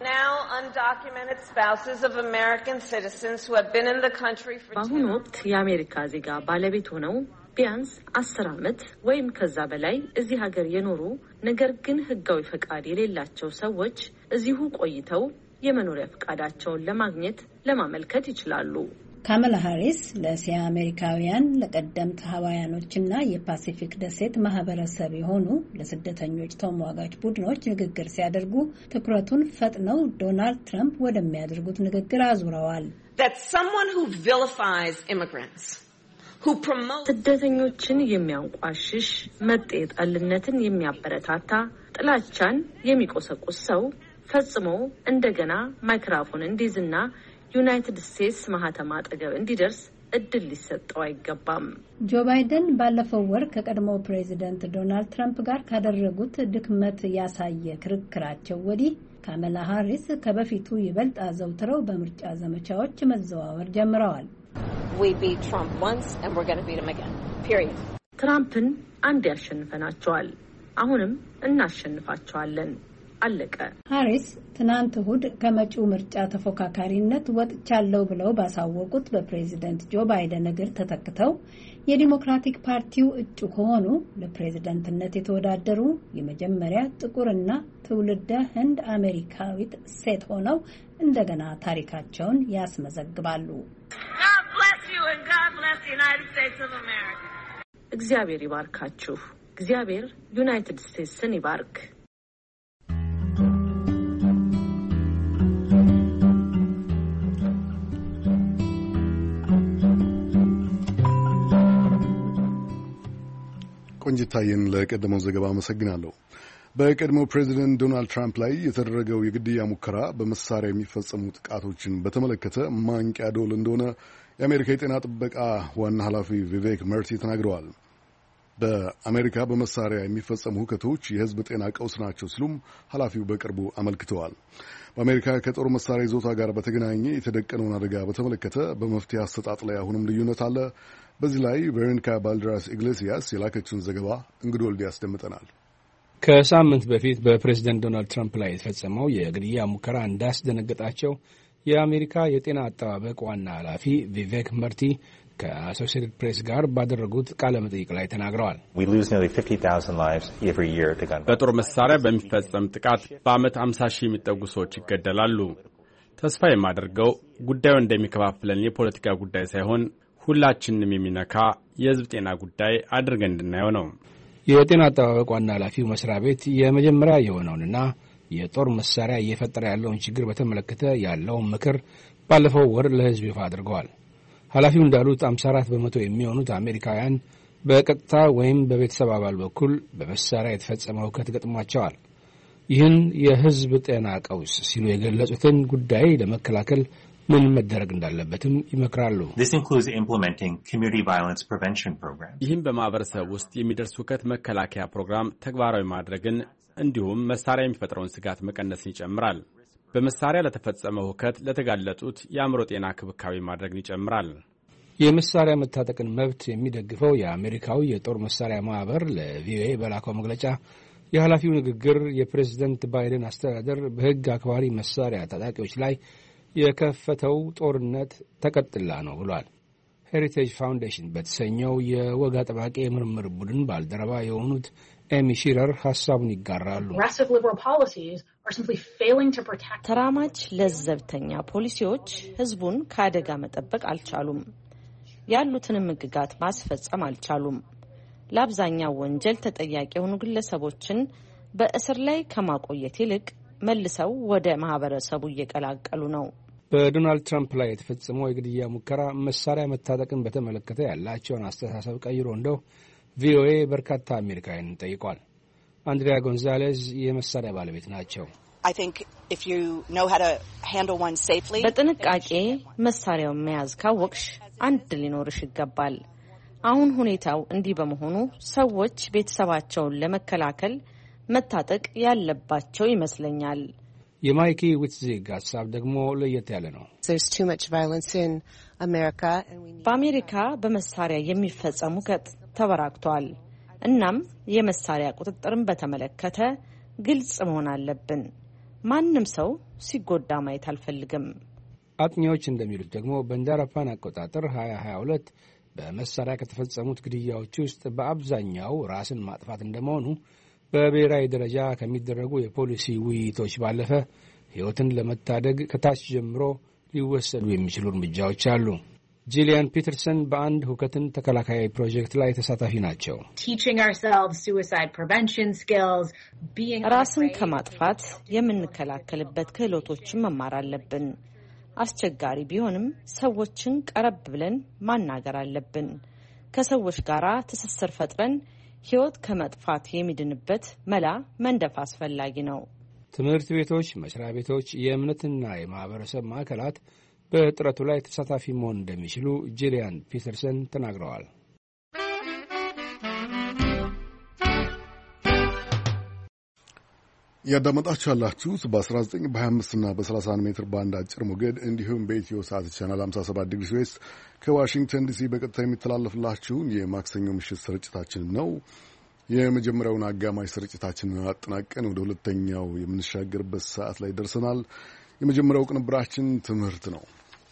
በአሁኑ ወቅት የአሜሪካ ዜጋ ባለቤት ሆነው ቢያንስ አስር ዓመት ወይም ከዛ በላይ እዚህ ሀገር የኖሩ ነገር ግን ህጋዊ ፈቃድ የሌላቸው ሰዎች እዚሁ ቆይተው የመኖሪያ ፈቃዳቸውን ለማግኘት ለማመልከት ይችላሉ። ካማላ ሃሪስ ለእስያ አሜሪካውያን፣ ለቀደምት ሀዋያኖችና የፓሲፊክ ደሴት ማህበረሰብ የሆኑ ለስደተኞች ተሟጋች ቡድኖች ንግግር ሲያደርጉ ትኩረቱን ፈጥነው ዶናልድ ትራምፕ ወደሚያደርጉት ንግግር አዙረዋል። ስደተኞችን የሚያንቋሽሽ፣ መጤጠልነትን የሚያበረታታ፣ ጥላቻን የሚቆሰቁስ ሰው ፈጽሞ እንደገና ማይክሮፎን እንዲይዝና ዩናይትድ ስቴትስ ማህተም አጠገብ እንዲደርስ እድል ሊሰጠው አይገባም። ጆ ባይደን ባለፈው ወር ከቀድሞው ፕሬዚደንት ዶናልድ ትራምፕ ጋር ካደረጉት ድክመት ያሳየ ክርክራቸው ወዲህ ካማላ ሃሪስ ከበፊቱ ይበልጥ አዘውትረው በምርጫ ዘመቻዎች መዘዋወር ጀምረዋል። ትራምፕን አንድ ያሸንፈናቸዋል፣ አሁንም እናሸንፋቸዋለን። አለቀ። ሃሪስ ትናንት እሁድ ከመጪው ምርጫ ተፎካካሪነት ወጥቻለሁ ብለው ባሳወቁት በፕሬዚደንት ጆ ባይደን እግር ተተክተው የዲሞክራቲክ ፓርቲው እጩ ከሆኑ ለፕሬዚደንትነት የተወዳደሩ የመጀመሪያ ጥቁርና ትውልደ ህንድ አሜሪካዊት ሴት ሆነው እንደገና ታሪካቸውን ያስመዘግባሉ። እግዚአብሔር ይባርካችሁ። እግዚአብሔር ዩናይትድ ስቴትስን ይባርክ። ቆንጅታየን ለቀደመው ዘገባ አመሰግናለሁ። በቀድሞው ፕሬዚደንት ዶናልድ ትራምፕ ላይ የተደረገው የግድያ ሙከራ በመሳሪያ የሚፈጸሙ ጥቃቶችን በተመለከተ ማንቂያ ደወል እንደሆነ የአሜሪካ የጤና ጥበቃ ዋና ኃላፊ ቪቬክ መርቲ ተናግረዋል። በአሜሪካ በመሳሪያ የሚፈጸሙ ሁከቶች የሕዝብ ጤና ቀውስ ናቸው ሲሉም ኃላፊው በቅርቡ አመልክተዋል። በአሜሪካ ከጦር መሳሪያ ይዞታ ጋር በተገናኘ የተደቀነውን አደጋ በተመለከተ በመፍትሄ አሰጣጥ ላይ አሁንም ልዩነት አለ። በዚህ ላይ ቬሮኒካ ባልደራስ ኢግሌሲያስ የላከችውን ዘገባ እንግዶ ወልድ ያስደምጠናል። ከሳምንት በፊት በፕሬዝደንት ዶናልድ ትራምፕ ላይ የተፈጸመው የግድያ ሙከራ እንዳስደነገጣቸው የአሜሪካ የጤና አጠባበቅ ዋና ኃላፊ ቪቬክ መርቲ ከአሶሲኤትድ ፕሬስ ጋር ባደረጉት ቃለ መጠይቅ ላይ ተናግረዋል። በጦር መሳሪያ በሚፈጸም ጥቃት በዓመት አምሳ ሺህ የሚጠጉ ሰዎች ይገደላሉ። ተስፋ የማደርገው ጉዳዩ እንደሚከፋፍለን የፖለቲካ ጉዳይ ሳይሆን ሁላችንም የሚነካ የሕዝብ ጤና ጉዳይ አድርገን እንድናየው ነው። የጤና አጠባበቅ ዋና ኃላፊው መስሪያ ቤት የመጀመሪያ የሆነውንና የጦር መሳሪያ እየፈጠረ ያለውን ችግር በተመለከተ ያለውን ምክር ባለፈው ወር ለሕዝብ ይፋ አድርገዋል። ኃላፊው እንዳሉት አምሳ አራት በመቶ የሚሆኑት አሜሪካውያን በቀጥታ ወይም በቤተሰብ አባል በኩል በመሳሪያ የተፈጸመ ሁከት ገጥሟቸዋል። ይህን የሕዝብ ጤና ቀውስ ሲሉ የገለጹትን ጉዳይ ለመከላከል ምን መደረግ እንዳለበትም ይመክራሉ። This includes implementing community violence prevention programs. ይህም በማህበረሰብ ውስጥ የሚደርስ ሁከት መከላከያ ፕሮግራም ተግባራዊ ማድረግን እንዲሁም መሳሪያ የሚፈጥረውን ስጋት መቀነስን ይጨምራል። በመሳሪያ ለተፈጸመው ሁከት ለተጋለጡት የአእምሮ ጤና ክብካቤ ማድረግን ይጨምራል። የመሳሪያ መታጠቅን መብት የሚደግፈው የአሜሪካው የጦር መሳሪያ ማህበር ለቪኦኤ በላከው መግለጫ የኃላፊው ንግግር የፕሬዝደንት ባይደን አስተዳደር በሕግ አክባሪ መሳሪያ ታጣቂዎች ላይ የከፈተው ጦርነት ተቀጥላ ነው ብሏል። ሄሪቴጅ ፋውንዴሽን በተሰኘው የወግ አጥባቂ የምርምር ቡድን ባልደረባ የሆኑት ኤሚ ሺረር ሐሳቡን ይጋራሉ። ተራማጅ ለዘብተኛ ፖሊሲዎች ሕዝቡን ከአደጋ መጠበቅ አልቻሉም። ያሉትንም ሕግጋት ማስፈጸም አልቻሉም። ለአብዛኛው ወንጀል ተጠያቂ የሆኑ ግለሰቦችን በእስር ላይ ከማቆየት ይልቅ መልሰው ወደ ማህበረሰቡ እየቀላቀሉ ነው። በዶናልድ ትራምፕ ላይ የተፈጸመው የግድያ ሙከራ መሳሪያ መታጠቅን በተመለከተ ያላቸውን አስተሳሰብ ቀይሮ እንደው ቪኦኤ በርካታ አሜሪካውያንን ጠይቋል። አንድሪያ ጎንዛሌዝ የመሳሪያ ባለቤት ናቸው። በጥንቃቄ መሳሪያውን መያዝ ካወቅሽ አንድ ሊኖርሽ ይገባል። አሁን ሁኔታው እንዲህ በመሆኑ ሰዎች ቤተሰባቸውን ለመከላከል መታጠቅ ያለባቸው ይመስለኛል። የማይኪ ዊትዚግ ሀሳብ ደግሞ ለየት ያለ ነው። በአሜሪካ በመሳሪያ የሚፈጸሙ ሁከት ተበራክቷል። እናም የመሳሪያ ቁጥጥርን በተመለከተ ግልጽ መሆን አለብን። ማንም ሰው ሲጎዳ ማየት አልፈልግም። አጥኚዎች እንደሚሉት ደግሞ በእንደ አውሮፓውያን አቆጣጠር ሀያ ሀያ ሁለት በመሳሪያ ከተፈጸሙት ግድያዎች ውስጥ በአብዛኛው ራስን ማጥፋት እንደመሆኑ በብሔራዊ ደረጃ ከሚደረጉ የፖሊሲ ውይይቶች ባለፈ ሕይወትን ለመታደግ ከታች ጀምሮ ሊወሰዱ የሚችሉ እርምጃዎች አሉ። ጂሊያን ፒተርሰን በአንድ ሁከትን ተከላካይ ፕሮጀክት ላይ ተሳታፊ ናቸው። ራስን ከማጥፋት የምንከላከልበት ክህሎቶችን መማር አለብን። አስቸጋሪ ቢሆንም ሰዎችን ቀረብ ብለን ማናገር አለብን። ከሰዎች ጋር ትስስር ፈጥረን ሕይወት ከመጥፋት የሚድንበት መላ መንደፍ አስፈላጊ ነው። ትምህርት ቤቶች፣ መስሪያ ቤቶች፣ የእምነትና የማህበረሰብ ማዕከላት በጥረቱ ላይ ተሳታፊ መሆን እንደሚችሉ ጂሊያን ፒተርሰን ተናግረዋል። ያዳመጣችሁ ያላችሁት በ19 በ25 እና በ31 ሜትር ባንድ አጭር ሞገድ እንዲሁም በኢትዮ ሳት ቻናል ሃምሳ ሰባት ዲግሪ ዌስት ከዋሽንግተን ዲሲ በቀጥታ የሚተላለፍላችሁን የማክሰኞ ምሽት ስርጭታችን ነው። የመጀመሪያውን አጋማሽ ስርጭታችንን አጠናቀን ወደ ሁለተኛው የምንሻገርበት ሰዓት ላይ ደርሰናል። የመጀመሪያው ቅንብራችን ትምህርት ነው።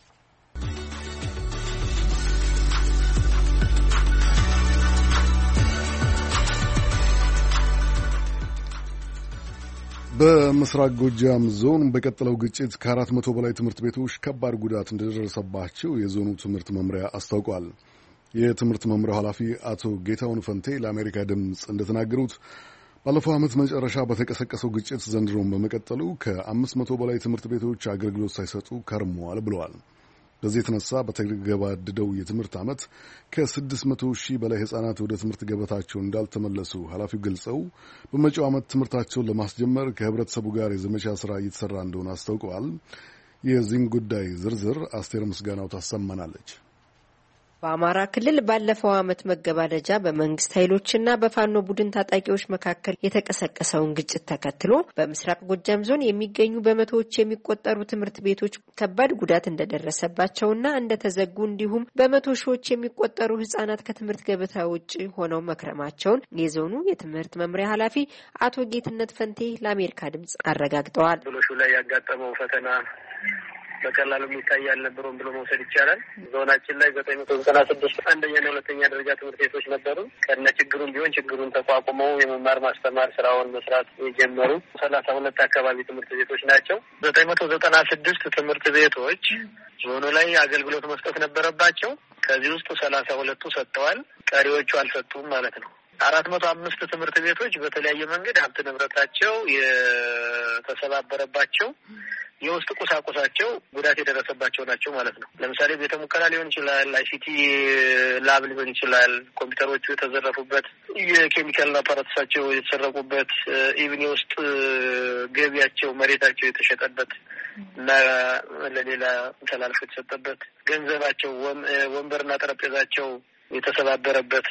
በምስራቅ ጎጃም ዞን በቀጠለው ግጭት ከአራት መቶ በላይ ትምህርት ቤቶች ከባድ ጉዳት እንደደረሰባቸው የዞኑ ትምህርት መምሪያ አስታውቋል። የትምህርት መምሪያው ኃላፊ አቶ ጌታውን ፈንቴ ለአሜሪካ ድምፅ እንደተናገሩት ባለፈው ዓመት መጨረሻ በተቀሰቀሰው ግጭት ዘንድሮን በመቀጠሉ ከአምስት መቶ በላይ ትምህርት ቤቶች አገልግሎት ሳይሰጡ ከርመዋል ብለዋል። በዚህ የተነሳ በተገባደደው የትምህርት ዓመት ከስድስት መቶ ሺህ በላይ ሕፃናት ወደ ትምህርት ገበታቸው እንዳልተመለሱ ኃላፊው ገልጸው በመጪው ዓመት ትምህርታቸውን ለማስጀመር ከህብረተሰቡ ጋር የዘመቻ ሥራ እየተሠራ እንደሆነ አስታውቀዋል። የዚህን ጉዳይ ዝርዝር አስቴር ምስጋናው ታሰማናለች። በአማራ ክልል ባለፈው ዓመት መገባደጃ በመንግስት ኃይሎችና በፋኖ ቡድን ታጣቂዎች መካከል የተቀሰቀሰውን ግጭት ተከትሎ በምስራቅ ጎጃም ዞን የሚገኙ በመቶዎች የሚቆጠሩ ትምህርት ቤቶች ከባድ ጉዳት እንደደረሰባቸውና እንደተዘጉ እንዲሁም በመቶ ሺዎች የሚቆጠሩ ህጻናት ከትምህርት ገበታ ውጭ ሆነው መክረማቸውን የዞኑ የትምህርት መምሪያ ኃላፊ አቶ ጌትነት ፈንቴ ለአሜሪካ ድምጽ አረጋግጠዋል። ብሎሹ ላይ ያጋጠመው ፈተና በቀላሉ የሚታይ አልነበረም ብሎ መውሰድ ይቻላል። ዞናችን ላይ ዘጠኝ መቶ ዘጠና ስድስት አንደኛና ሁለተኛ ደረጃ ትምህርት ቤቶች ነበሩ። ከነ ችግሩም ቢሆን ችግሩን ተቋቁመው የመማር ማስተማር ስራውን መስራት የጀመሩ ሰላሳ ሁለት አካባቢ ትምህርት ቤቶች ናቸው። ዘጠኝ መቶ ዘጠና ስድስት ትምህርት ቤቶች ዞኑ ላይ አገልግሎት መስጠት ነበረባቸው። ከዚህ ውስጥ ሰላሳ ሁለቱ ሰጥተዋል፣ ቀሪዎቹ አልሰጡም ማለት ነው። አራት መቶ አምስት ትምህርት ቤቶች በተለያየ መንገድ ሀብት ንብረታቸው የተሰባበረባቸው የውስጥ ቁሳቁሳቸው ጉዳት የደረሰባቸው ናቸው ማለት ነው። ለምሳሌ ቤተ ሙከራ ሊሆን ይችላል፣ አይሲቲ ላብ ሊሆን ይችላል፣ ኮምፒውተሮቹ የተዘረፉበት፣ የኬሚካል አፓራቶሳቸው የተሰረቁበት፣ ኢቭን የውስጥ ገቢያቸው መሬታቸው የተሸጠበት እና ለሌላ ተላልፎ የተሰጠበት ገንዘባቸው ወንበርና ጠረጴዛቸው የተሰባበረበት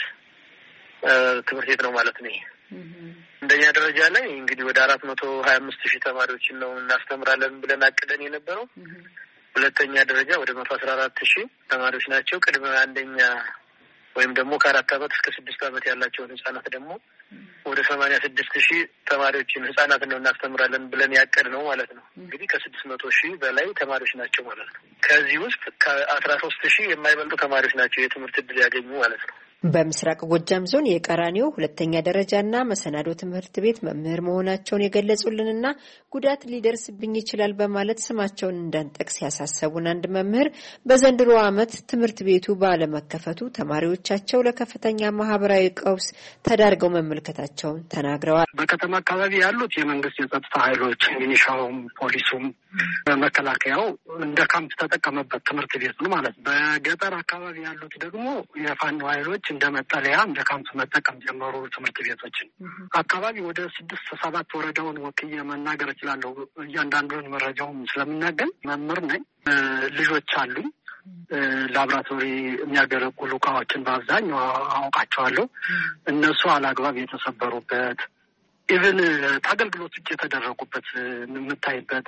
ትምህርት ቤት ነው ማለት ነው። እንደኛ ደረጃ ላይ እንግዲህ ወደ አራት መቶ ሀያ አምስት ሺህ ተማሪዎችን ነው እናስተምራለን ብለን አቅደን የነበረው። ሁለተኛ ደረጃ ወደ መቶ አስራ አራት ሺህ ተማሪዎች ናቸው። ቅድመ አንደኛ ወይም ደግሞ ከአራት ዓመት እስከ ስድስት ዓመት ያላቸውን ህጻናት ደግሞ ወደ ሰማንያ ስድስት ሺህ ተማሪዎችን ህጻናት ነው እናስተምራለን ብለን ያቀድ ነው ማለት ነው። እንግዲህ ከስድስት መቶ ሺህ በላይ ተማሪዎች ናቸው ማለት ነው። ከዚህ ውስጥ ከአስራ ሶስት ሺህ የማይበልጡ ተማሪዎች ናቸው የትምህርት ዕድል ያገኙ ማለት ነው። በምስራቅ ጎጃም ዞን የቀራኒዮ ሁለተኛ ደረጃና መሰናዶ ትምህርት ቤት መምህር መሆናቸውን የገለጹልንና ጉዳት ሊደርስብኝ ይችላል በማለት ስማቸውን እንዳንጠቅስ ያሳሰቡን አንድ መምህር በዘንድሮ ዓመት ትምህርት ቤቱ ባለመከፈቱ ተማሪዎቻቸው ለከፍተኛ ማህበራዊ ቀውስ ተዳርገው መመልከታቸውን ተናግረዋል። በከተማ አካባቢ ያሉት የመንግስት የጸጥታ ኃይሎች ሚኒሻውም፣ ፖሊሱም፣ መከላከያው እንደ ካምፕ ተጠቀመበት ትምህርት ቤቱን ማለት ነው። በገጠር አካባቢ ያሉት ደግሞ የፋኖ ኃይሎች እንደ መጠለያ እንደ ካምፕ መጠቀም ጀመሩ ትምህርት ቤቶችን። አካባቢ ወደ ስድስት ሰባት ወረዳውን ወክዬ መናገር እችላለሁ። እያንዳንዱን መረጃውን ስለምናገኝ መምህር ነኝ። ልጆች አሉኝ። ላብራቶሪ የሚያገለግሉ እቃዎችን በአብዛኛው አውቃቸዋለሁ። እነሱ አላግባብ የተሰበሩበት ኢቨን አገልግሎት ውጭ የተደረጉበት የምታይበት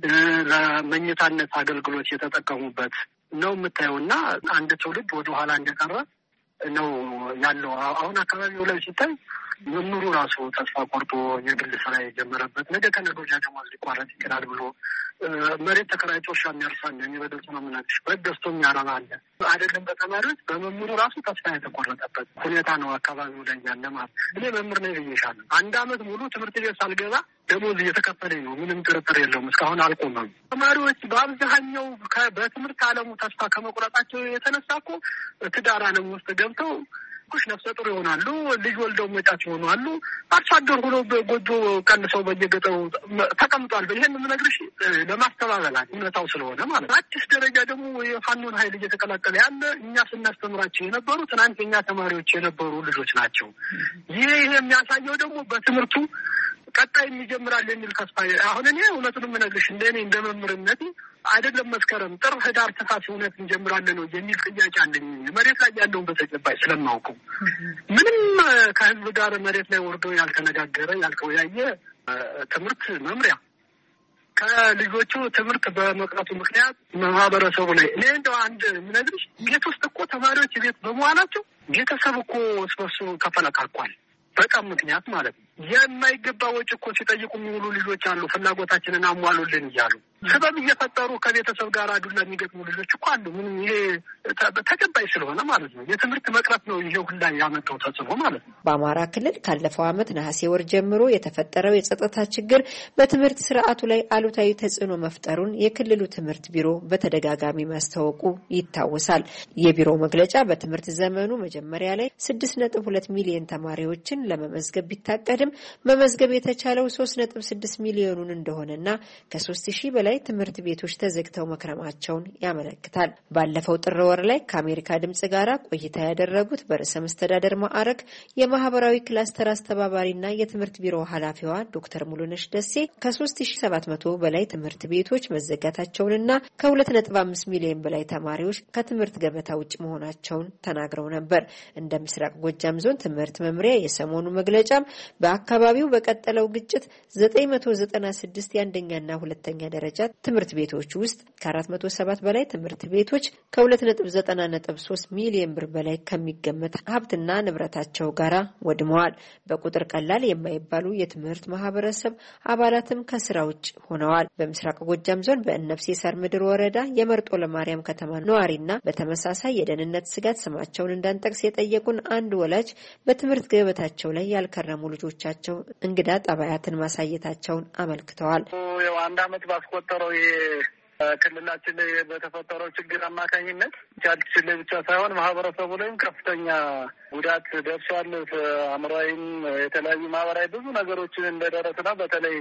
ለመኝታነት አገልግሎት የተጠቀሙበት ነው የምታየው እና አንድ ትውልድ ወደ ኋላ እንደቀረ ነው ያለው። አሁን አካባቢው ላይ ሲታይ መምህሩ ራሱ ተስፋ ቆርጦ የግል ስራ የጀመረበት ነገ ከነገ ወዲያ ደግሞ ሊቋረጥ ይችላል ብሎ መሬት ተከራይቶ እርሻ የሚያርሳል የሚበደል ነው ምናምን በደስቶ የሚያረባ አለ አይደለም። በተማሪዎች በመምህሩ ራሱ ተስፋ የተቆረጠበት ሁኔታ ነው አካባቢው ላይ ያለ ማለት። እኔ መምህር ነኝ ብዬሻለሁ። አንድ አመት ሙሉ ትምህርት ቤት ሳልገባ ደሞዝ እየተከፈለኝ ነው። ምንም ጥርጥር የለውም። እስካሁን አልቆመም። ተማሪዎች በአብዛኛው በትምህርት ዓለሙ ተስፋ ከመቁረጣቸው የተነሳ እኮ ትዳር ዓለም ውስጥ ገብተው ኩሽ ነፍሰ ጡር ይሆናሉ። ልጅ ወልደው መጫች ይሆናሉ። አርሶ አደር ሆኖ በጎጆ ቀንሰው በየገጠሩ ተቀምጧል። ይሄን የምነግርሽ ለማስተባበላት እውነታው ስለሆነ ማለት ነው። አዲስ ደረጃ ደግሞ የፋኖን ኃይል እየተቀላቀለ ያለ እኛ ስናስተምራቸው የነበሩ ትናንት የኛ ተማሪዎች የነበሩ ልጆች ናቸው። ይሄ ይሄ የሚያሳየው ደግሞ በትምህርቱ ቀጣይ ይጀምራል የሚል ተስፋ አሁን እኔ እውነቱን የምነግርሽ እንደኔ እንደ መምህርነቴ አይደለም መስከረም፣ ጥር፣ ህዳር፣ ታህሳስ እውነት እንጀምራለን ነው የሚል ጥያቄ አለኝ። መሬት ላይ ያለውን በተጨባጭ ስለማውቀው ምንም ከህዝብ ጋር መሬት ላይ ወርዶ ያልተነጋገረ ያልተወያየ ትምህርት መምሪያ ከልጆቹ ትምህርት በመቅረቱ ምክንያት ማህበረሰቡ ላይ እኔ እንደው አንድ የምነግርሽ ቤት ውስጥ እኮ ተማሪዎች ቤት በመዋላቸው ቤተሰብ እኮ ስበሱ ተፈለካኳል። በጣም ምክንያት ማለት ነው። የማይገባ ወጪ እኮ ሲጠይቁ የሚውሉ ልጆች አሉ። ፍላጎታችንን አሟሉልን እያሉ ሰበብ እየፈጠሩ ከቤተሰብ ጋር አዱላ የሚገጥሙ ልጆች እኮ አሉ። ምንም ይሄ ተጨባጭ ስለሆነ ማለት ነው። የትምህርት መቅረት ነው ይሄ ሁላ ያመጣው ተጽዕኖ ማለት ነው። በአማራ ክልል ካለፈው ዓመት ነሐሴ ወር ጀምሮ የተፈጠረው የጸጥታ ችግር በትምህርት ስርዓቱ ላይ አሉታዊ ተጽዕኖ መፍጠሩን የክልሉ ትምህርት ቢሮ በተደጋጋሚ ማስታወቁ ይታወሳል። የቢሮው መግለጫ በትምህርት ዘመኑ መጀመሪያ ላይ ስድስት ነጥብ ሁለት ሚሊዮን ተማሪዎችን ለመመዝገብ ቢታቀድም መመዝገብ የተቻለው ሶስት ነጥብ ስድስት ሚሊዮኑን እንደሆነና ከሶስት ሺህ በላይ ትምህርት ቤቶች ተዘግተው መክረማቸውን ያመለክታል። ባለፈው ጥር ወር ላይ ከአሜሪካ ድምጽ ጋር ቆይታ ያደረጉት በርዕሰ መስተዳደር ማዕረግ የማህበራዊ ክላስተር አስተባባሪና የትምህርት ቢሮ ኃላፊዋ ዶክተር ሙሉነሽ ደሴ ከሶስት ሺህ ሰባት መቶ በላይ ትምህርት ቤቶች መዘጋታቸውንና ከሁለት ነጥብ አምስት ሚሊዮን በላይ ተማሪዎች ከትምህርት ገበታ ውጭ መሆናቸውን ተናግረው ነበር። እንደ ምስራቅ ጎጃም ዞን ትምህርት መምሪያ የሰሞኑ መግለጫም በአካባቢው በቀጠለው ግጭት ዘጠኝ መቶ ዘጠና ስድስት የአንደኛና ሁለተኛ ደረጃ ትምህርት ቤቶች ውስጥ ከአራት መቶ ሰባት በላይ ትምህርት ቤቶች ከሁለት ነጥብ ዘጠና ነጥብ ሶስት ሚሊዮን ብር በላይ ከሚገመት ሀብትና ንብረታቸው ጋራ ወድመዋል። በቁጥር ቀላል የማይባሉ የትምህርት ማህበረሰብ አባላትም ከስራ ውጭ ሆነዋል። በምስራቅ ጎጃም ዞን በእነብሴ ሳር ምድር ወረዳ የመርጦ ለማርያም ከተማ ነዋሪና በተመሳሳይ የደህንነት ስጋት ስማቸውን እንዳንጠቅስ የጠየቁን አንድ ወላጅ በትምህርት ገበታቸው ላይ ያልከረሙ ልጆቻቸው እንግዳ ጠባያትን ማሳየታቸውን አመልክተዋል። አንድ አመት ባስቆጠረው ይሄ ክልላችን ላይ በተፈጠረው ችግር አማካኝነት ቻችን ላይ ብቻ ሳይሆን ማህበረሰቡ ላይም ከፍተኛ ጉዳት ደርሷል። አእምሯዊም የተለያዩ ማህበራዊ ብዙ ነገሮችን እንደደረሰና በተለይ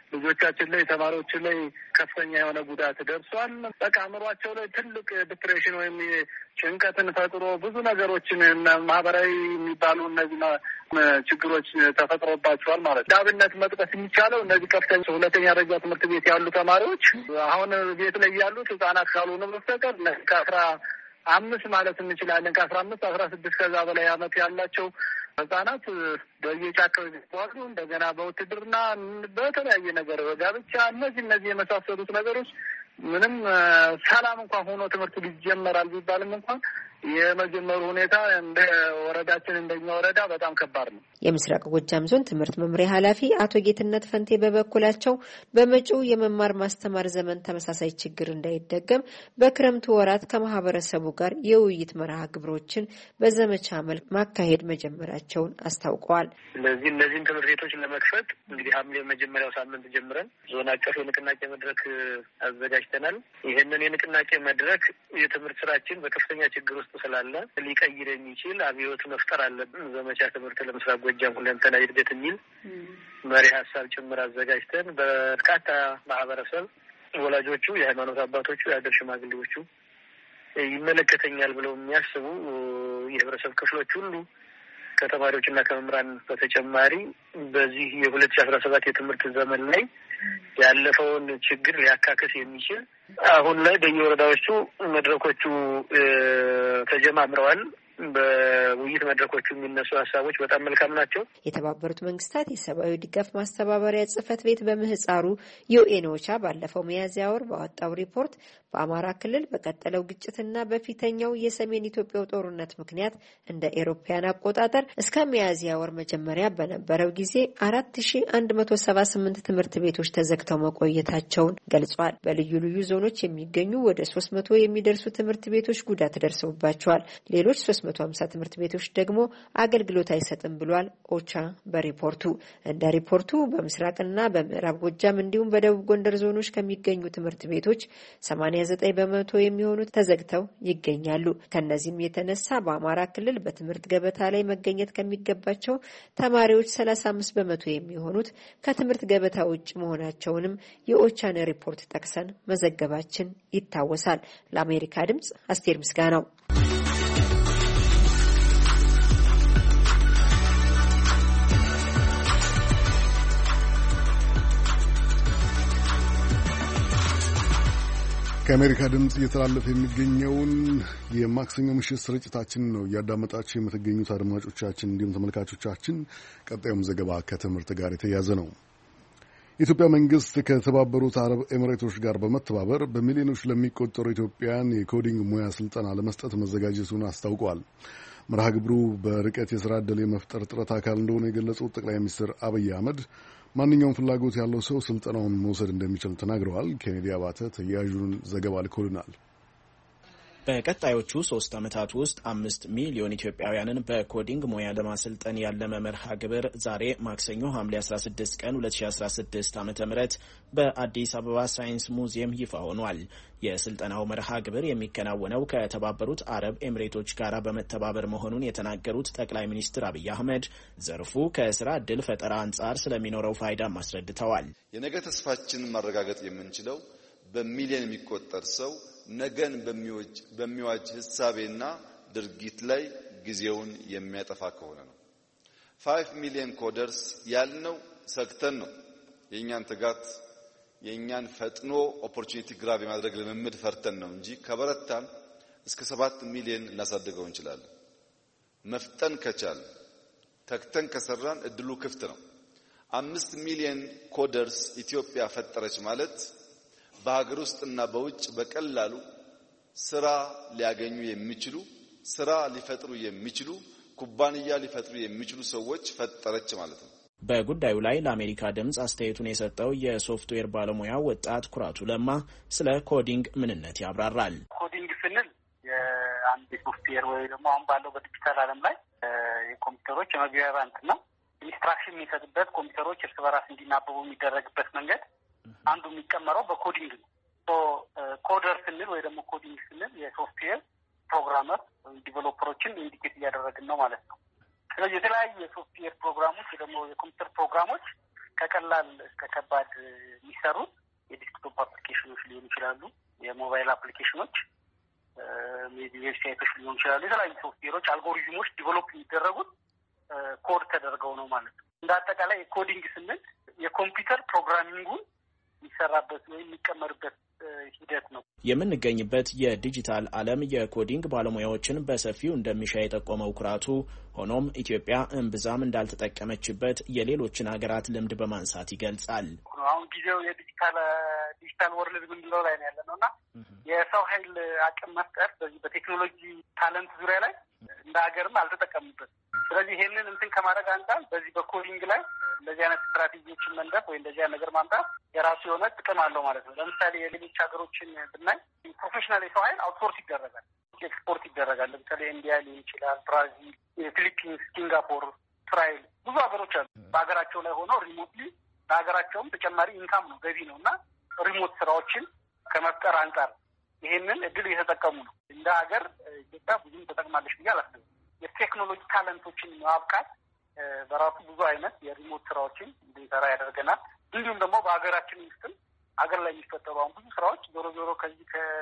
ልጆቻችን ላይ ተማሪዎች ላይ ከፍተኛ የሆነ ጉዳት ደርሷል። በቃ አእምሯቸው ላይ ትልቅ ዲፕሬሽን ወይም ጭንቀትን ፈጥሮ ብዙ ነገሮችን ማህበራዊ የሚባሉ እነዚህ ችግሮች ተፈጥሮባቸዋል ማለት ነው። ዳብነት መጥቀስ የሚቻለው እነዚህ ከፍተኛ ሁለተኛ ደረጃ ትምህርት ቤት ያሉ ተማሪዎች አሁን ቤት ላይ ያሉት ህጻናት ካልሆኑ በስተቀር ከአስራ አምስት ማለት እንችላለን ከአስራ አምስት አስራ ስድስት ከዛ በላይ አመት ያላቸው ህጻናት በየጫካው ይገባሉ። እንደገና በውትድርና በተለያየ ነገር በጋብቻ እነዚህ እነዚህ የመሳሰሉት ነገሮች ምንም ሰላም እንኳን ሆኖ ትምህርት ሊጀመራል ቢባልም እንኳን የመጀመሩ ሁኔታ እንደ ወረዳችን እንደኛ ወረዳ በጣም ከባድ ነው። የምስራቅ ጎጃም ዞን ትምህርት መምሪያ ኃላፊ አቶ ጌትነት ፈንቴ በበኩላቸው በመጪው የመማር ማስተማር ዘመን ተመሳሳይ ችግር እንዳይደገም በክረምቱ ወራት ከማህበረሰቡ ጋር የውይይት መርሃ ግብሮችን በዘመቻ መልክ ማካሄድ መጀመራቸውን አስታውቀዋል። ስለዚህ እነዚህን ትምህርት ቤቶች ለመክፈት እንግዲህ ሐምሌ መጀመሪያው ሳምንት ጀምረን ዞን አቀፍ የንቅናቄ መድረክ አዘጋጅተናል። ይህንን የንቅናቄ መድረክ የትምህርት ስራችን በከፍተኛ ችግር ውስጥ ስላለ ሊቀይር የሚችል አብዮት መፍጠር አለብን። ዘመቻ ትምህርት ለምስራቅ ጎጃም ሁለንተናዊ እድገት የሚል መሪ ሀሳብ ጭምር አዘጋጅተን በርካታ ማህበረሰብ ወላጆቹ፣ የሃይማኖት አባቶቹ፣ የሀገር ሽማግሌዎቹ ይመለከተኛል ብለው የሚያስቡ የህብረተሰብ ክፍሎች ሁሉ ከተማሪዎችና ከመምህራን በተጨማሪ በዚህ የሁለት ሺህ አስራ ሰባት የትምህርት ዘመን ላይ ያለፈውን ችግር ሊያካክስ የሚችል አሁን ላይ በየወረዳዎቹ መድረኮቹ ተጀማምረዋል። በውይይት መድረኮቹ የሚነሱ ሀሳቦች በጣም መልካም ናቸው። የተባበሩት መንግስታት የሰብአዊ ድጋፍ ማስተባበሪያ ጽህፈት ቤት በምህጻሩ ዩኤንኦቻ ባለፈው ሚያዝያ ወር ባወጣው ሪፖርት በአማራ ክልል በቀጠለው ግጭትና በፊተኛው የሰሜን ኢትዮጵያው ጦርነት ምክንያት እንደ ኤሮፓያን አቆጣጠር እስከ ሚያዝያ ወር መጀመሪያ በነበረው ጊዜ አራት ሺ አንድ መቶ ሰባ ስምንት ትምህርት ቤቶች ተዘግተው መቆየታቸውን ገልጿል። በልዩ ልዩ ዞኖች የሚገኙ ወደ ሶስት መቶ የሚደርሱ ትምህርት ቤቶች ጉዳት ደርሰውባቸዋል። ሌሎች ሶስት መቶ ሀምሳ ትምህርት ቤቶች ደግሞ አገልግሎት አይሰጥም ብሏል ኦቻ በሪፖርቱ። እንደ ሪፖርቱ በምስራቅና በምዕራብ ጎጃም እንዲሁም በደቡብ ጎንደር ዞኖች ከሚገኙ ትምህርት ቤቶች ሰማንያ ዘጠኝ በመቶ የሚሆኑት ተዘግተው ይገኛሉ። ከነዚህም የተነሳ በአማራ ክልል በትምህርት ገበታ ላይ መገኘት ከሚገባቸው ተማሪዎች ሰላሳ አምስት በመቶ የሚሆኑት ከትምህርት ገበታ ውጭ መሆናቸውንም የኦቻን ሪፖርት ጠቅሰን መዘገባችን ይታወሳል። ለአሜሪካ ድምጽ አስቴር ምስጋናው። ከአሜሪካ ድምጽ እየተላለፈ የሚገኘውን የማክሰኞ ምሽት ስርጭታችንን ነው እያዳመጣችሁ የምትገኙት አድማጮቻችን፣ እንዲሁም ተመልካቾቻችን። ቀጣዩም ዘገባ ከትምህርት ጋር የተያያዘ ነው። የኢትዮጵያ መንግስት ከተባበሩት አረብ ኤሚሬቶች ጋር በመተባበር በሚሊዮኖች ለሚቆጠሩ ኢትዮጵያውያን የኮዲንግ ሙያ ስልጠና ለመስጠት መዘጋጀቱን አስታውቋል። መርሃ ግብሩ በርቀት የስራ ዕድል የመፍጠር ጥረት አካል እንደሆነ የገለጹት ጠቅላይ ሚኒስትር አብይ አህመድ ማንኛውም ፍላጎት ያለው ሰው ስልጠናውን መውሰድ እንደሚችል ተናግረዋል። ኬኔዲ አባተ ተያያዡን ዘገባ ልኮልናል። በቀጣዮቹ ሶስት ዓመታት ውስጥ አምስት ሚሊዮን ኢትዮጵያውያንን በኮዲንግ ሙያ ለማሰልጠን ያለመ መርሃ ግብር ዛሬ ማክሰኞ ሐምሌ አስራ ስድስት ቀን ሁለት ሺ አስራ ስድስት ዓመተ ምህረት በአዲስ አበባ ሳይንስ ሙዚየም ይፋ ሆኗል። የስልጠናው መርሃ ግብር የሚከናወነው ከተባበሩት አረብ ኤሚሬቶች ጋር በመተባበር መሆኑን የተናገሩት ጠቅላይ ሚኒስትር አብይ አህመድ ዘርፉ ከስራ ዕድል ፈጠራ አንጻር ስለሚኖረው ፋይዳም አስረድተዋል። የነገ ተስፋችንን ማረጋገጥ የምንችለው በሚሊዮን የሚቆጠር ሰው ነገን በሚዋጅ ህሳቤና ድርጊት ላይ ጊዜውን የሚያጠፋ ከሆነ ነው። ፋይቭ ሚሊዮን ኮደርስ ያልነው ሰግተን ነው። የእኛን ትጋት የእኛን ፈጥኖ ኦፖርቹኒቲ ግራብ የማድረግ ልምምድ ፈርተን ነው እንጂ ከበረታን እስከ ሰባት ሚሊዮን እናሳድገው እንችላለን። መፍጠን ከቻል ተክተን ከሰራን እድሉ ክፍት ነው። አምስት ሚሊዮን ኮደርስ ኢትዮጵያ ፈጠረች ማለት በሀገር ውስጥና በውጭ በቀላሉ ስራ ሊያገኙ የሚችሉ ስራ ሊፈጥሩ የሚችሉ ኩባንያ ሊፈጥሩ የሚችሉ ሰዎች ፈጠረች ማለት ነው። በጉዳዩ ላይ ለአሜሪካ ድምጽ አስተያየቱን የሰጠው የሶፍትዌር ባለሙያ ወጣት ኩራቱ ለማ ስለ ኮዲንግ ምንነት ያብራራል። ኮዲንግ ስንል የአንድ ሶፍትዌር ወይ ደግሞ አሁን ባለው በዲጂታል ዓለም ላይ የኮምፒውተሮች የመግባቢያ እንትን ነው። ኢንስትራክሽን የሚሰጥበት ኮምፒውተሮች እርስ በራስ እንዲናበቡ የሚደረግበት መንገድ አንዱ የሚቀመረው በኮዲንግ ነው። ኮደር ስንል ወይ ደግሞ ኮዲንግ ስንል የሶፍትዌር ፕሮግራመር ወይ ዲቨሎፐሮችን ኢንዲኬት እያደረግን ነው ማለት ነው። ስለዚህ የተለያዩ የሶፍትዌር ፕሮግራሞች ወይ ደግሞ የኮምፒውተር ፕሮግራሞች ከቀላል እስከ ከባድ የሚሰሩ የዲስክቶፕ አፕሊኬሽኖች ሊሆኑ ይችላሉ፣ የሞባይል አፕሊኬሽኖች፣ ሜቢ ዌብሳይቶች ሊሆኑ ይችላሉ። የተለያዩ ሶፍትዌሮች፣ አልጎሪዝሞች ዲቨሎፕ የሚደረጉት ኮድ ተደርገው ነው ማለት ነው። እንደ አጠቃላይ ኮዲንግ ስንል የኮምፒውተር ፕሮግራሚንጉን የሚሰራበት ወይም የሚቀመርበት ሂደት ነው። የምንገኝበት የዲጂታል ዓለም የኮዲንግ ባለሙያዎችን በሰፊው እንደሚሻ የጠቆመው ኩራቱ፣ ሆኖም ኢትዮጵያ እምብዛም እንዳልተጠቀመችበት የሌሎችን ሀገራት ልምድ በማንሳት ይገልጻል። አሁን ጊዜው የዲጂታል ዲጂታል ወርልድ ምንለው ላይ ነው ያለ ነው እና የሰው ኃይል አቅም መፍጠር በዚህ በቴክኖሎጂ ታለንት ዙሪያ ላይ እንደ ሀገርም አልተጠቀምበት። ስለዚህ ይሄንን እንትን ከማድረግ አንጻር በዚህ በኮዲንግ ላይ እንደዚህ አይነት ስትራቴጂዎችን መንደፍ ወይ እንደዚህ አይነት ነገር ማምጣት የራሱ የሆነ ጥቅም አለው ማለት ነው። ለምሳሌ የሌሎች ሀገሮችን ብናይ ፕሮፌሽናል የሰው ኃይል አውትሶርስ ይደረጋል፣ ኤክስፖርት ይደረጋል። ለምሳሌ ኢንዲያ ሊሆን ይችላል፣ ብራዚል፣ ፊሊፒንስ፣ ሲንጋፖር፣ እስራኤል ብዙ ሀገሮች አሉ። በሀገራቸው ላይ ሆነው ሪሞትሊ ለሀገራቸውም ተጨማሪ ኢንካም ነው ገቢ ነው እና ሪሞት ስራዎችን ከመፍጠር አንጻር ይሄንን እድል እየተጠቀሙ ነው። እንደ ሀገር ኢትዮጵያ ብዙም ተጠቅማለች ብዬ አላስብም። የቴክኖሎጂ ታለንቶችን ማብቃት በራሱ ብዙ አይነት የሪሞት ስራዎችን እንድንሰራ ያደርገናል። እንዲሁም ደግሞ በሀገራችን ውስጥም ሀገር ላይ የሚፈጠሩ አሁን ብዙ ስራዎች ዞሮ ዞሮ ከዚህ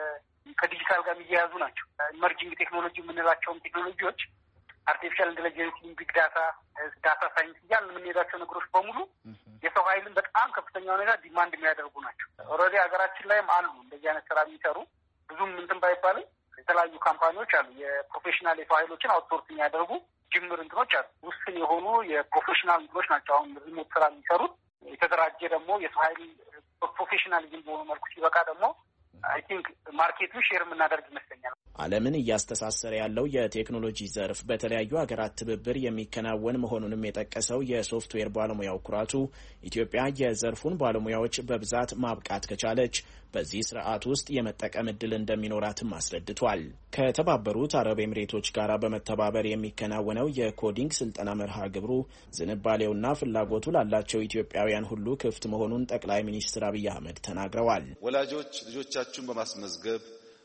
ከዲጂታል ጋር የሚያያዙ ናቸው። ኢመርጂንግ ቴክኖሎጂ የምንላቸውን ቴክኖሎጂዎች አርቲፊሻል ኢንቴሊጀንስ፣ ቢግ ዳታ፣ ዳታ ሳይንስ እያልን የምንሄዳቸው ነገሮች በሙሉ የሰው ኃይልን በጣም ከፍተኛ ሁኔታ ዲማንድ የሚያደርጉ ናቸው። ኦልሬዲ ሀገራችን ላይም አሉ እንደዚህ አይነት ስራ የሚሰሩ ብዙም እንትን ባይባልም የተለያዩ ካምፓኒዎች አሉ። የፕሮፌሽናል የሰው ኃይሎችን አውትሶርስ የሚያደርጉ ጅምር እንትኖች አሉ። ውስን የሆኑ የፕሮፌሽናል እንትኖች ናቸው አሁን ሪሞት ስራ የሚሰሩት። የተደራጀ ደግሞ የሰው ኃይል ፕሮፌሽናሊዝም በሆኑ መልኩ ሲበቃ ደግሞ አይ ቲንክ ማርኬቱን ሼር የምናደርግ ይመስለኛል። ዓለምን እያስተሳሰረ ያለው የቴክኖሎጂ ዘርፍ በተለያዩ ሀገራት ትብብር የሚከናወን መሆኑንም የጠቀሰው የሶፍትዌር ባለሙያው ኩራቱ ኢትዮጵያ የዘርፉን ባለሙያዎች በብዛት ማብቃት ከቻለች በዚህ ስርዓት ውስጥ የመጠቀም እድል እንደሚኖራትም አስረድቷል። ከተባበሩት አረብ ኤምሬቶች ጋር በመተባበር የሚከናወነው የኮዲንግ ስልጠና መርሃ ግብሩ ዝንባሌውና ፍላጎቱ ላላቸው ኢትዮጵያውያን ሁሉ ክፍት መሆኑን ጠቅላይ ሚኒስትር አብይ አህመድ ተናግረዋል። ወላጆች ልጆቻችሁን በማስመዝገብ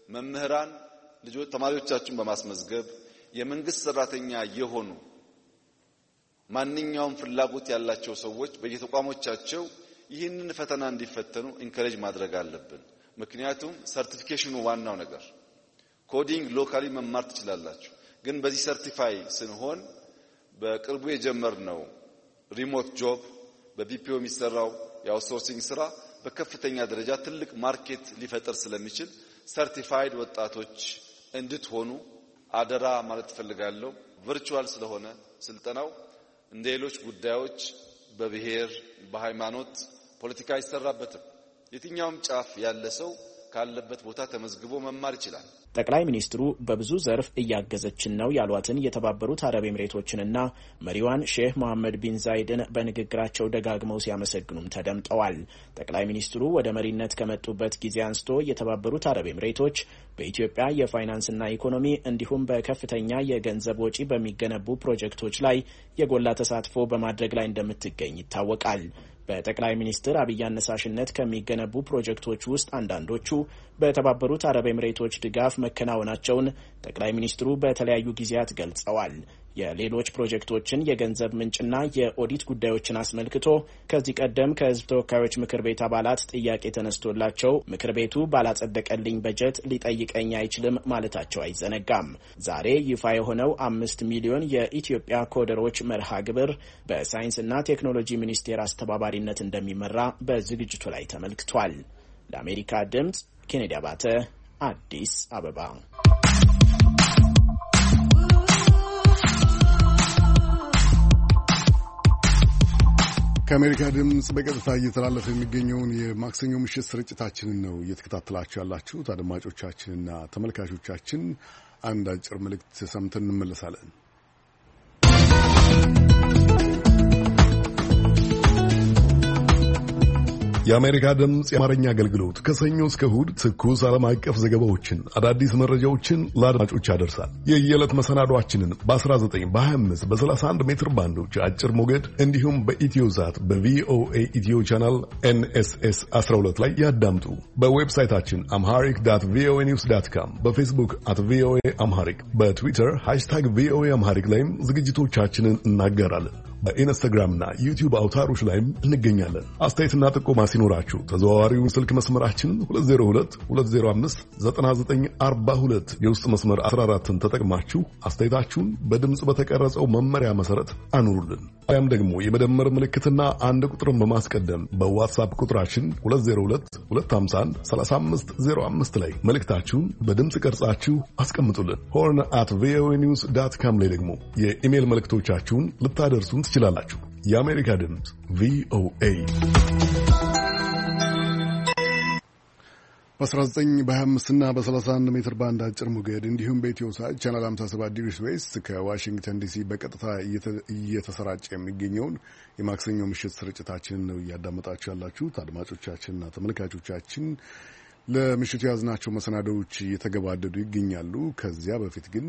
መምህራን ልጆች ተማሪዎቻችሁን በማስመዝገብ የመንግስት ሰራተኛ የሆኑ ማንኛውም ፍላጎት ያላቸው ሰዎች በየተቋሞቻቸው ይህንን ፈተና እንዲፈተኑ ኢንከሬጅ ማድረግ አለብን። ምክንያቱም ሰርቲፊኬሽኑ ዋናው ነገር ኮዲንግ ሎካሊ መማር ትችላላችሁ፣ ግን በዚህ ሰርቲፋይ ስንሆን በቅርቡ የጀመርነው ሪሞት ጆብ በቢፒኦ የሚሰራው የአውትሶርሲንግ ስራ በከፍተኛ ደረጃ ትልቅ ማርኬት ሊፈጠር ስለሚችል ሰርቲፋይድ ወጣቶች እንድትሆኑ አደራ ማለት ፈልጋለሁ። ቨርቹዋል ስለሆነ ስልጠናው እንደ ሌሎች ጉዳዮች በብሔር በሃይማኖት ፖለቲካ አይሰራበትም። የትኛውም ጫፍ ያለ ሰው ካለበት ቦታ ተመዝግቦ መማር ይችላል። ጠቅላይ ሚኒስትሩ በብዙ ዘርፍ እያገዘችን ነው ያሏትን የተባበሩት አረብ ኤምሬቶችንና መሪዋን ሼህ መሐመድ ቢን ዛይድን በንግግራቸው ደጋግመው ሲያመሰግኑም ተደምጠዋል። ጠቅላይ ሚኒስትሩ ወደ መሪነት ከመጡበት ጊዜ አንስቶ የተባበሩት አረብ ኤምሬቶች በኢትዮጵያ የፋይናንስና ኢኮኖሚ እንዲሁም በከፍተኛ የገንዘብ ወጪ በሚገነቡ ፕሮጀክቶች ላይ የጎላ ተሳትፎ በማድረግ ላይ እንደምትገኝ ይታወቃል። በጠቅላይ ሚኒስትር አብይ አነሳሽነት ከሚገነቡ ፕሮጀክቶች ውስጥ አንዳንዶቹ በተባበሩት አረብ ኤምሬቶች ድጋፍ መከናወናቸውን ጠቅላይ ሚኒስትሩ በተለያዩ ጊዜያት ገልጸዋል። የሌሎች ፕሮጀክቶችን የገንዘብ ምንጭና የኦዲት ጉዳዮችን አስመልክቶ ከዚህ ቀደም ከሕዝብ ተወካዮች ምክር ቤት አባላት ጥያቄ ተነስቶላቸው ምክር ቤቱ ባላጸደቀልኝ በጀት ሊጠይቀኝ አይችልም ማለታቸው አይዘነጋም። ዛሬ ይፋ የሆነው አምስት ሚሊዮን የኢትዮጵያ ኮደሮች መርሃ ግብር በሳይንስና ቴክኖሎጂ ሚኒስቴር አስተባባሪነት እንደሚመራ በዝግጅቱ ላይ ተመልክቷል። ለአሜሪካ ድምፅ ኬኔዲ አባተ አዲስ አበባ። ከአሜሪካ ድምፅ በቀጥታ እየተላለፈ የሚገኘውን የማክሰኞ ምሽት ስርጭታችንን ነው እየተከታተላችሁ ያላችሁት። አድማጮቻችንና ተመልካቾቻችን አንድ አጭር መልእክት ሰምተን እንመለሳለን። የአሜሪካ ድምፅ የአማርኛ አገልግሎት ከሰኞ እስከ እሁድ ትኩስ ዓለም አቀፍ ዘገባዎችን፣ አዳዲስ መረጃዎችን ለአድማጮች ያደርሳል። የየዕለት መሰናዷችንን በ19 በ25 በ31 ሜትር ባንዶች አጭር ሞገድ እንዲሁም በኢትዮ ዛት በቪኦኤ ኢትዮ ቻናል ኤንኤስኤስ አስራ ሁለት ላይ ያዳምጡ። በዌብሳይታችን አምሃሪክ ዳት ቪኦኤ ኒውስ ዳት ካም፣ በፌስቡክ አት ቪኦኤ አምሃሪክ፣ በትዊተር ሃሽታግ ቪኦኤ አምሃሪክ ላይም ዝግጅቶቻችንን እናገራለን። በኢንስታግራምና ዩቲዩብ አውታሮች ላይም እንገኛለን። አስተያየትና ጥቆማ ሲኖራችሁ ተዘዋዋሪውን ስልክ መስመራችን ሁለት ዜሮ ሁለት ሁለት ዜሮ አምስት ዘጠና ዘጠኝ አርባ ሁለት የውስጥ መስመር አስራ አራትን ተጠቅማችሁ አስተያየታችሁን በድምጽ በተቀረጸው መመሪያ መሰረት አኑሩልን። ያም ደግሞ የመደመር ምልክትና አንድ ቁጥርን በማስቀደም በዋትስአፕ ቁጥራችን ሁለት ዜሮ ሁለት ሁለት አምሳ አንድ ሰላሳ አምስት ዜሮ አምስት ላይ መልእክታችሁን በድምጽ ቀርጻችሁ አስቀምጡልን። ሆርን አት ቪኦኤ ኒውስ ዳት ካም ላይ ደግሞ የኢሜል መልእክቶቻችሁን ልታደርሱን ትችላላችሁ። የአሜሪካ ድምፅ ቪኦኤ በ19 በ25 እና በ31 ሜትር ባንድ አጭር ሞገድ እንዲሁም በኢትዮ ሳት ቻናል ሃምሳ ሰባት ዲግሪ ዌስት ከዋሽንግተን ዲሲ በቀጥታ እየተሰራጨ የሚገኘውን የማክሰኞ ምሽት ስርጭታችንን ነው እያዳመጣችሁ ያላችሁት። አድማጮቻችንና ተመልካቾቻችን ለምሽቱ ያዝናቸው መሰናዶዎች እየተገባደዱ ይገኛሉ። ከዚያ በፊት ግን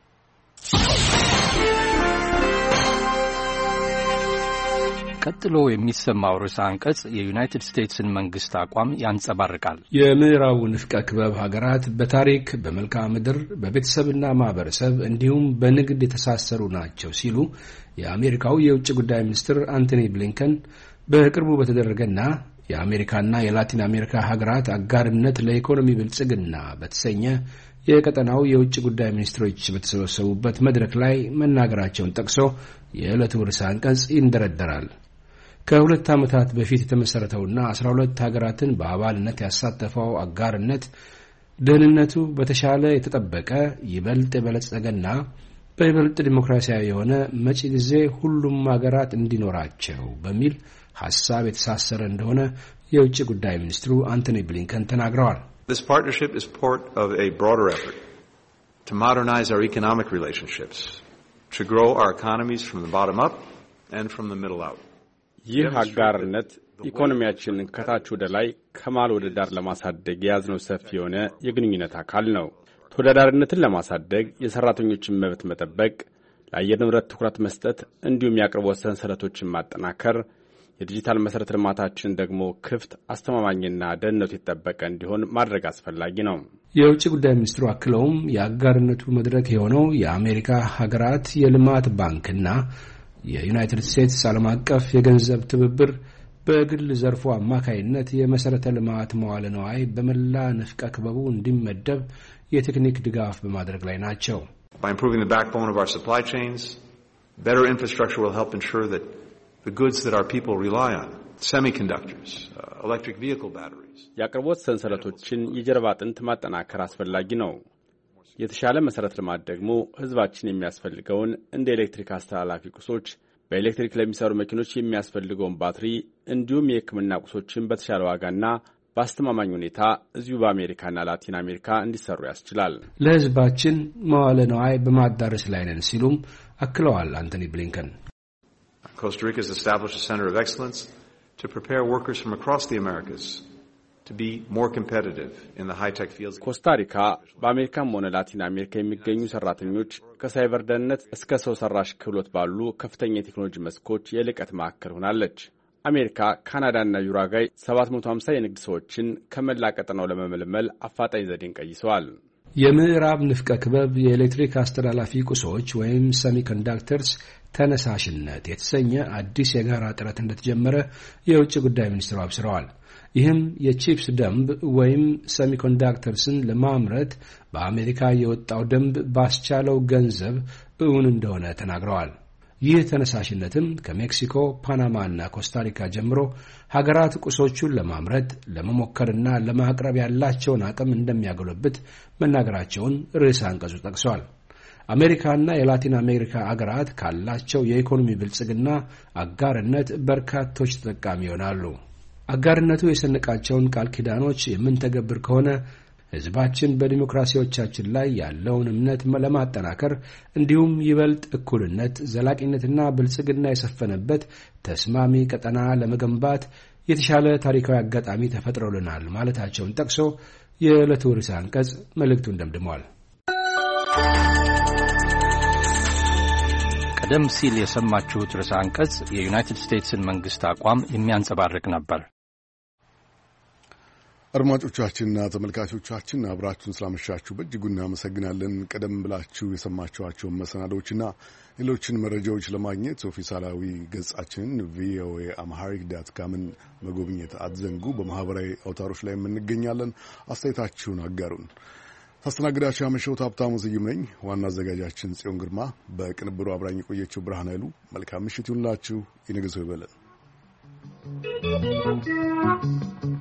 ቀጥሎ የሚሰማው ርዕሰ አንቀጽ የዩናይትድ ስቴትስን መንግስት አቋም ያንጸባርቃል። የምዕራቡ ንፍቀ ክበብ ሀገራት በታሪክ በመልክዓ ምድር በቤተሰብና ማህበረሰብ እንዲሁም በንግድ የተሳሰሩ ናቸው ሲሉ የአሜሪካው የውጭ ጉዳይ ሚኒስትር አንቶኒ ብሊንከን በቅርቡ በተደረገና የአሜሪካና የላቲን አሜሪካ ሀገራት አጋርነት ለኢኮኖሚ ብልጽግና በተሰኘ የቀጠናው የውጭ ጉዳይ ሚኒስትሮች በተሰበሰቡበት መድረክ ላይ መናገራቸውን ጠቅሶ የዕለቱ ርዕሰ አንቀጽ ይንደረደራል። ከሁለት ዓመታት በፊት የተመሠረተውና አስራ ሁለት ሀገራትን በአባልነት ያሳተፈው አጋርነት ደህንነቱ በተሻለ የተጠበቀ ይበልጥ የበለጸገና በይበልጥ ዲሞክራሲያዊ የሆነ መጪ ጊዜ ሁሉም ሀገራት እንዲኖራቸው በሚል ሐሳብ የተሳሰረ እንደሆነ የውጭ ጉዳይ ሚኒስትሩ አንቶኒ ብሊንከን ተናግረዋል። This partnership is part of a broader effort to modernize our economic relationships, to grow our economies from the bottom up and from the middle out. ይህ አጋርነት ኢኮኖሚያችንን ከታች ወደ ላይ ከማል ወደ ዳር ለማሳደግ የያዝነው ሰፊ የሆነ የግንኙነት አካል ነው። ተወዳዳሪነትን ለማሳደግ የሰራተኞችን መብት መጠበቅ፣ ለአየር ንብረት ትኩረት መስጠት እንዲሁም የአቅርቦት ሰንሰለቶችን ማጠናከር፣ የዲጂታል መሰረተ ልማታችን ደግሞ ክፍት፣ አስተማማኝና ደህንነቱ የተጠበቀ እንዲሆን ማድረግ አስፈላጊ ነው። የውጭ ጉዳይ ሚኒስትሩ አክለውም የአጋርነቱ መድረክ የሆነው የአሜሪካ ሀገራት የልማት ባንክና የዩናይትድ ስቴትስ ዓለም አቀፍ የገንዘብ ትብብር በግል ዘርፉ አማካይነት የመሰረተ ልማት መዋለ ነዋይ በመላ ንፍቀ ክበቡ እንዲመደብ የቴክኒክ ድጋፍ በማድረግ ላይ ናቸው። By improving the backbone of our supply chains, better infrastructure will help ensure that the goods that our people rely on, semiconductors, uh, electric vehicle batteries. የአቅርቦት ሰንሰለቶችን የጀርባ አጥንት ማጠናከር አስፈላጊ ነው። የተሻለ መሰረተ ልማት ደግሞ ህዝባችን የሚያስፈልገውን እንደ ኤሌክትሪክ አስተላላፊ ቁሶች፣ በኤሌክትሪክ ለሚሰሩ መኪኖች የሚያስፈልገውን ባትሪ እንዲሁም የሕክምና ቁሶችን በተሻለ ዋጋና በአስተማማኝ ሁኔታ እዚሁ በአሜሪካና ላቲን አሜሪካ እንዲሰሩ ያስችላል። ለህዝባችን መዋለ ነዋይ በማዳረስ ላይ ነን ሲሉም አክለዋል አንቶኒ ብሊንከን። Costa Rica has established a center of excellence to prepare workers from across the Americas to be more competitive in the high-tech fields. ኮስታሪካ በአሜሪካም ሆነ ላቲን አሜሪካ የሚገኙ ሰራተኞች ከሳይበር ደህንነት እስከ ሰው ሰራሽ ክህሎት ባሉ ከፍተኛ የቴክኖሎጂ መስኮች የልቀት ማዕከል ሆናለች። አሜሪካ፣ ካናዳና ዩራጋይ ሰባት መቶ ሃምሳ የንግድ ሰዎችን ከመላ ቀጠናው ለመመልመል አፋጣኝ ዘዴን ቀይሰዋል። የምዕራብ ንፍቀ ክበብ የኤሌክትሪክ አስተላላፊ ቁሶች ወይም ሰሚኮንዳክተርስ ተነሳሽነት የተሰኘ አዲስ የጋራ ጥረት እንደተጀመረ የውጭ ጉዳይ ሚኒስትሩ አብስረዋል። ይህም የቺፕስ ደንብ ወይም ሰሚኮንዳክተርስን ለማምረት በአሜሪካ የወጣው ደንብ ባስቻለው ገንዘብ እውን እንደሆነ ተናግረዋል። ይህ ተነሳሽነትም ከሜክሲኮ፣ ፓናማ እና ኮስታሪካ ጀምሮ ሀገራት ቁሶቹን ለማምረት ለመሞከርና ለማቅረብ ያላቸውን አቅም እንደሚያጎለብት መናገራቸውን ርዕሰ አንቀጹ ጠቅሷል። አሜሪካና የላቲን አሜሪካ አገራት ካላቸው የኢኮኖሚ ብልጽግና አጋርነት በርካቶች ተጠቃሚ ይሆናሉ። አጋርነቱ የሰነቃቸውን ቃል ኪዳኖች የምንተገብር ከሆነ ሕዝባችን በዲሞክራሲዎቻችን ላይ ያለውን እምነት ለማጠናከር እንዲሁም ይበልጥ እኩልነት፣ ዘላቂነትና ብልጽግና የሰፈነበት ተስማሚ ቀጠና ለመገንባት የተሻለ ታሪካዊ አጋጣሚ ተፈጥሮልናል ማለታቸውን ጠቅሶ የዕለቱ ርዕሰ አንቀጽ መልእክቱን ደምድሟል። ቀደም ሲል የሰማችሁት ርዕሰ አንቀጽ የዩናይትድ ስቴትስን መንግስት አቋም የሚያንጸባርቅ ነበር። አድማጮቻችንና ተመልካቾቻችን አብራችሁን ስላመሻችሁ በእጅጉ እናመሰግናለን። ቀደም ብላችሁ የሰማችኋቸውን መሰናዶችና ሌሎችን መረጃዎች ለማግኘት ኦፊሳላዊ ገጻችንን ቪኦኤ አምሃሪክ ዳት ካምን መጎብኘት አትዘንጉ። በማህበራዊ አውታሮች ላይ እንገኛለን። አስተያየታችሁን አጋሩን። ታስተናግዳችሁ ያመሸሁት ሀብታሙ ስዩም ነኝ። ዋና አዘጋጃችን ጽዮን ግርማ፣ በቅንብሩ አብራኝ የቆየችው ብርሃን ኃይሉ። መልካም ምሽት ይሁንላችሁ። የነገ ሰው ይበለን።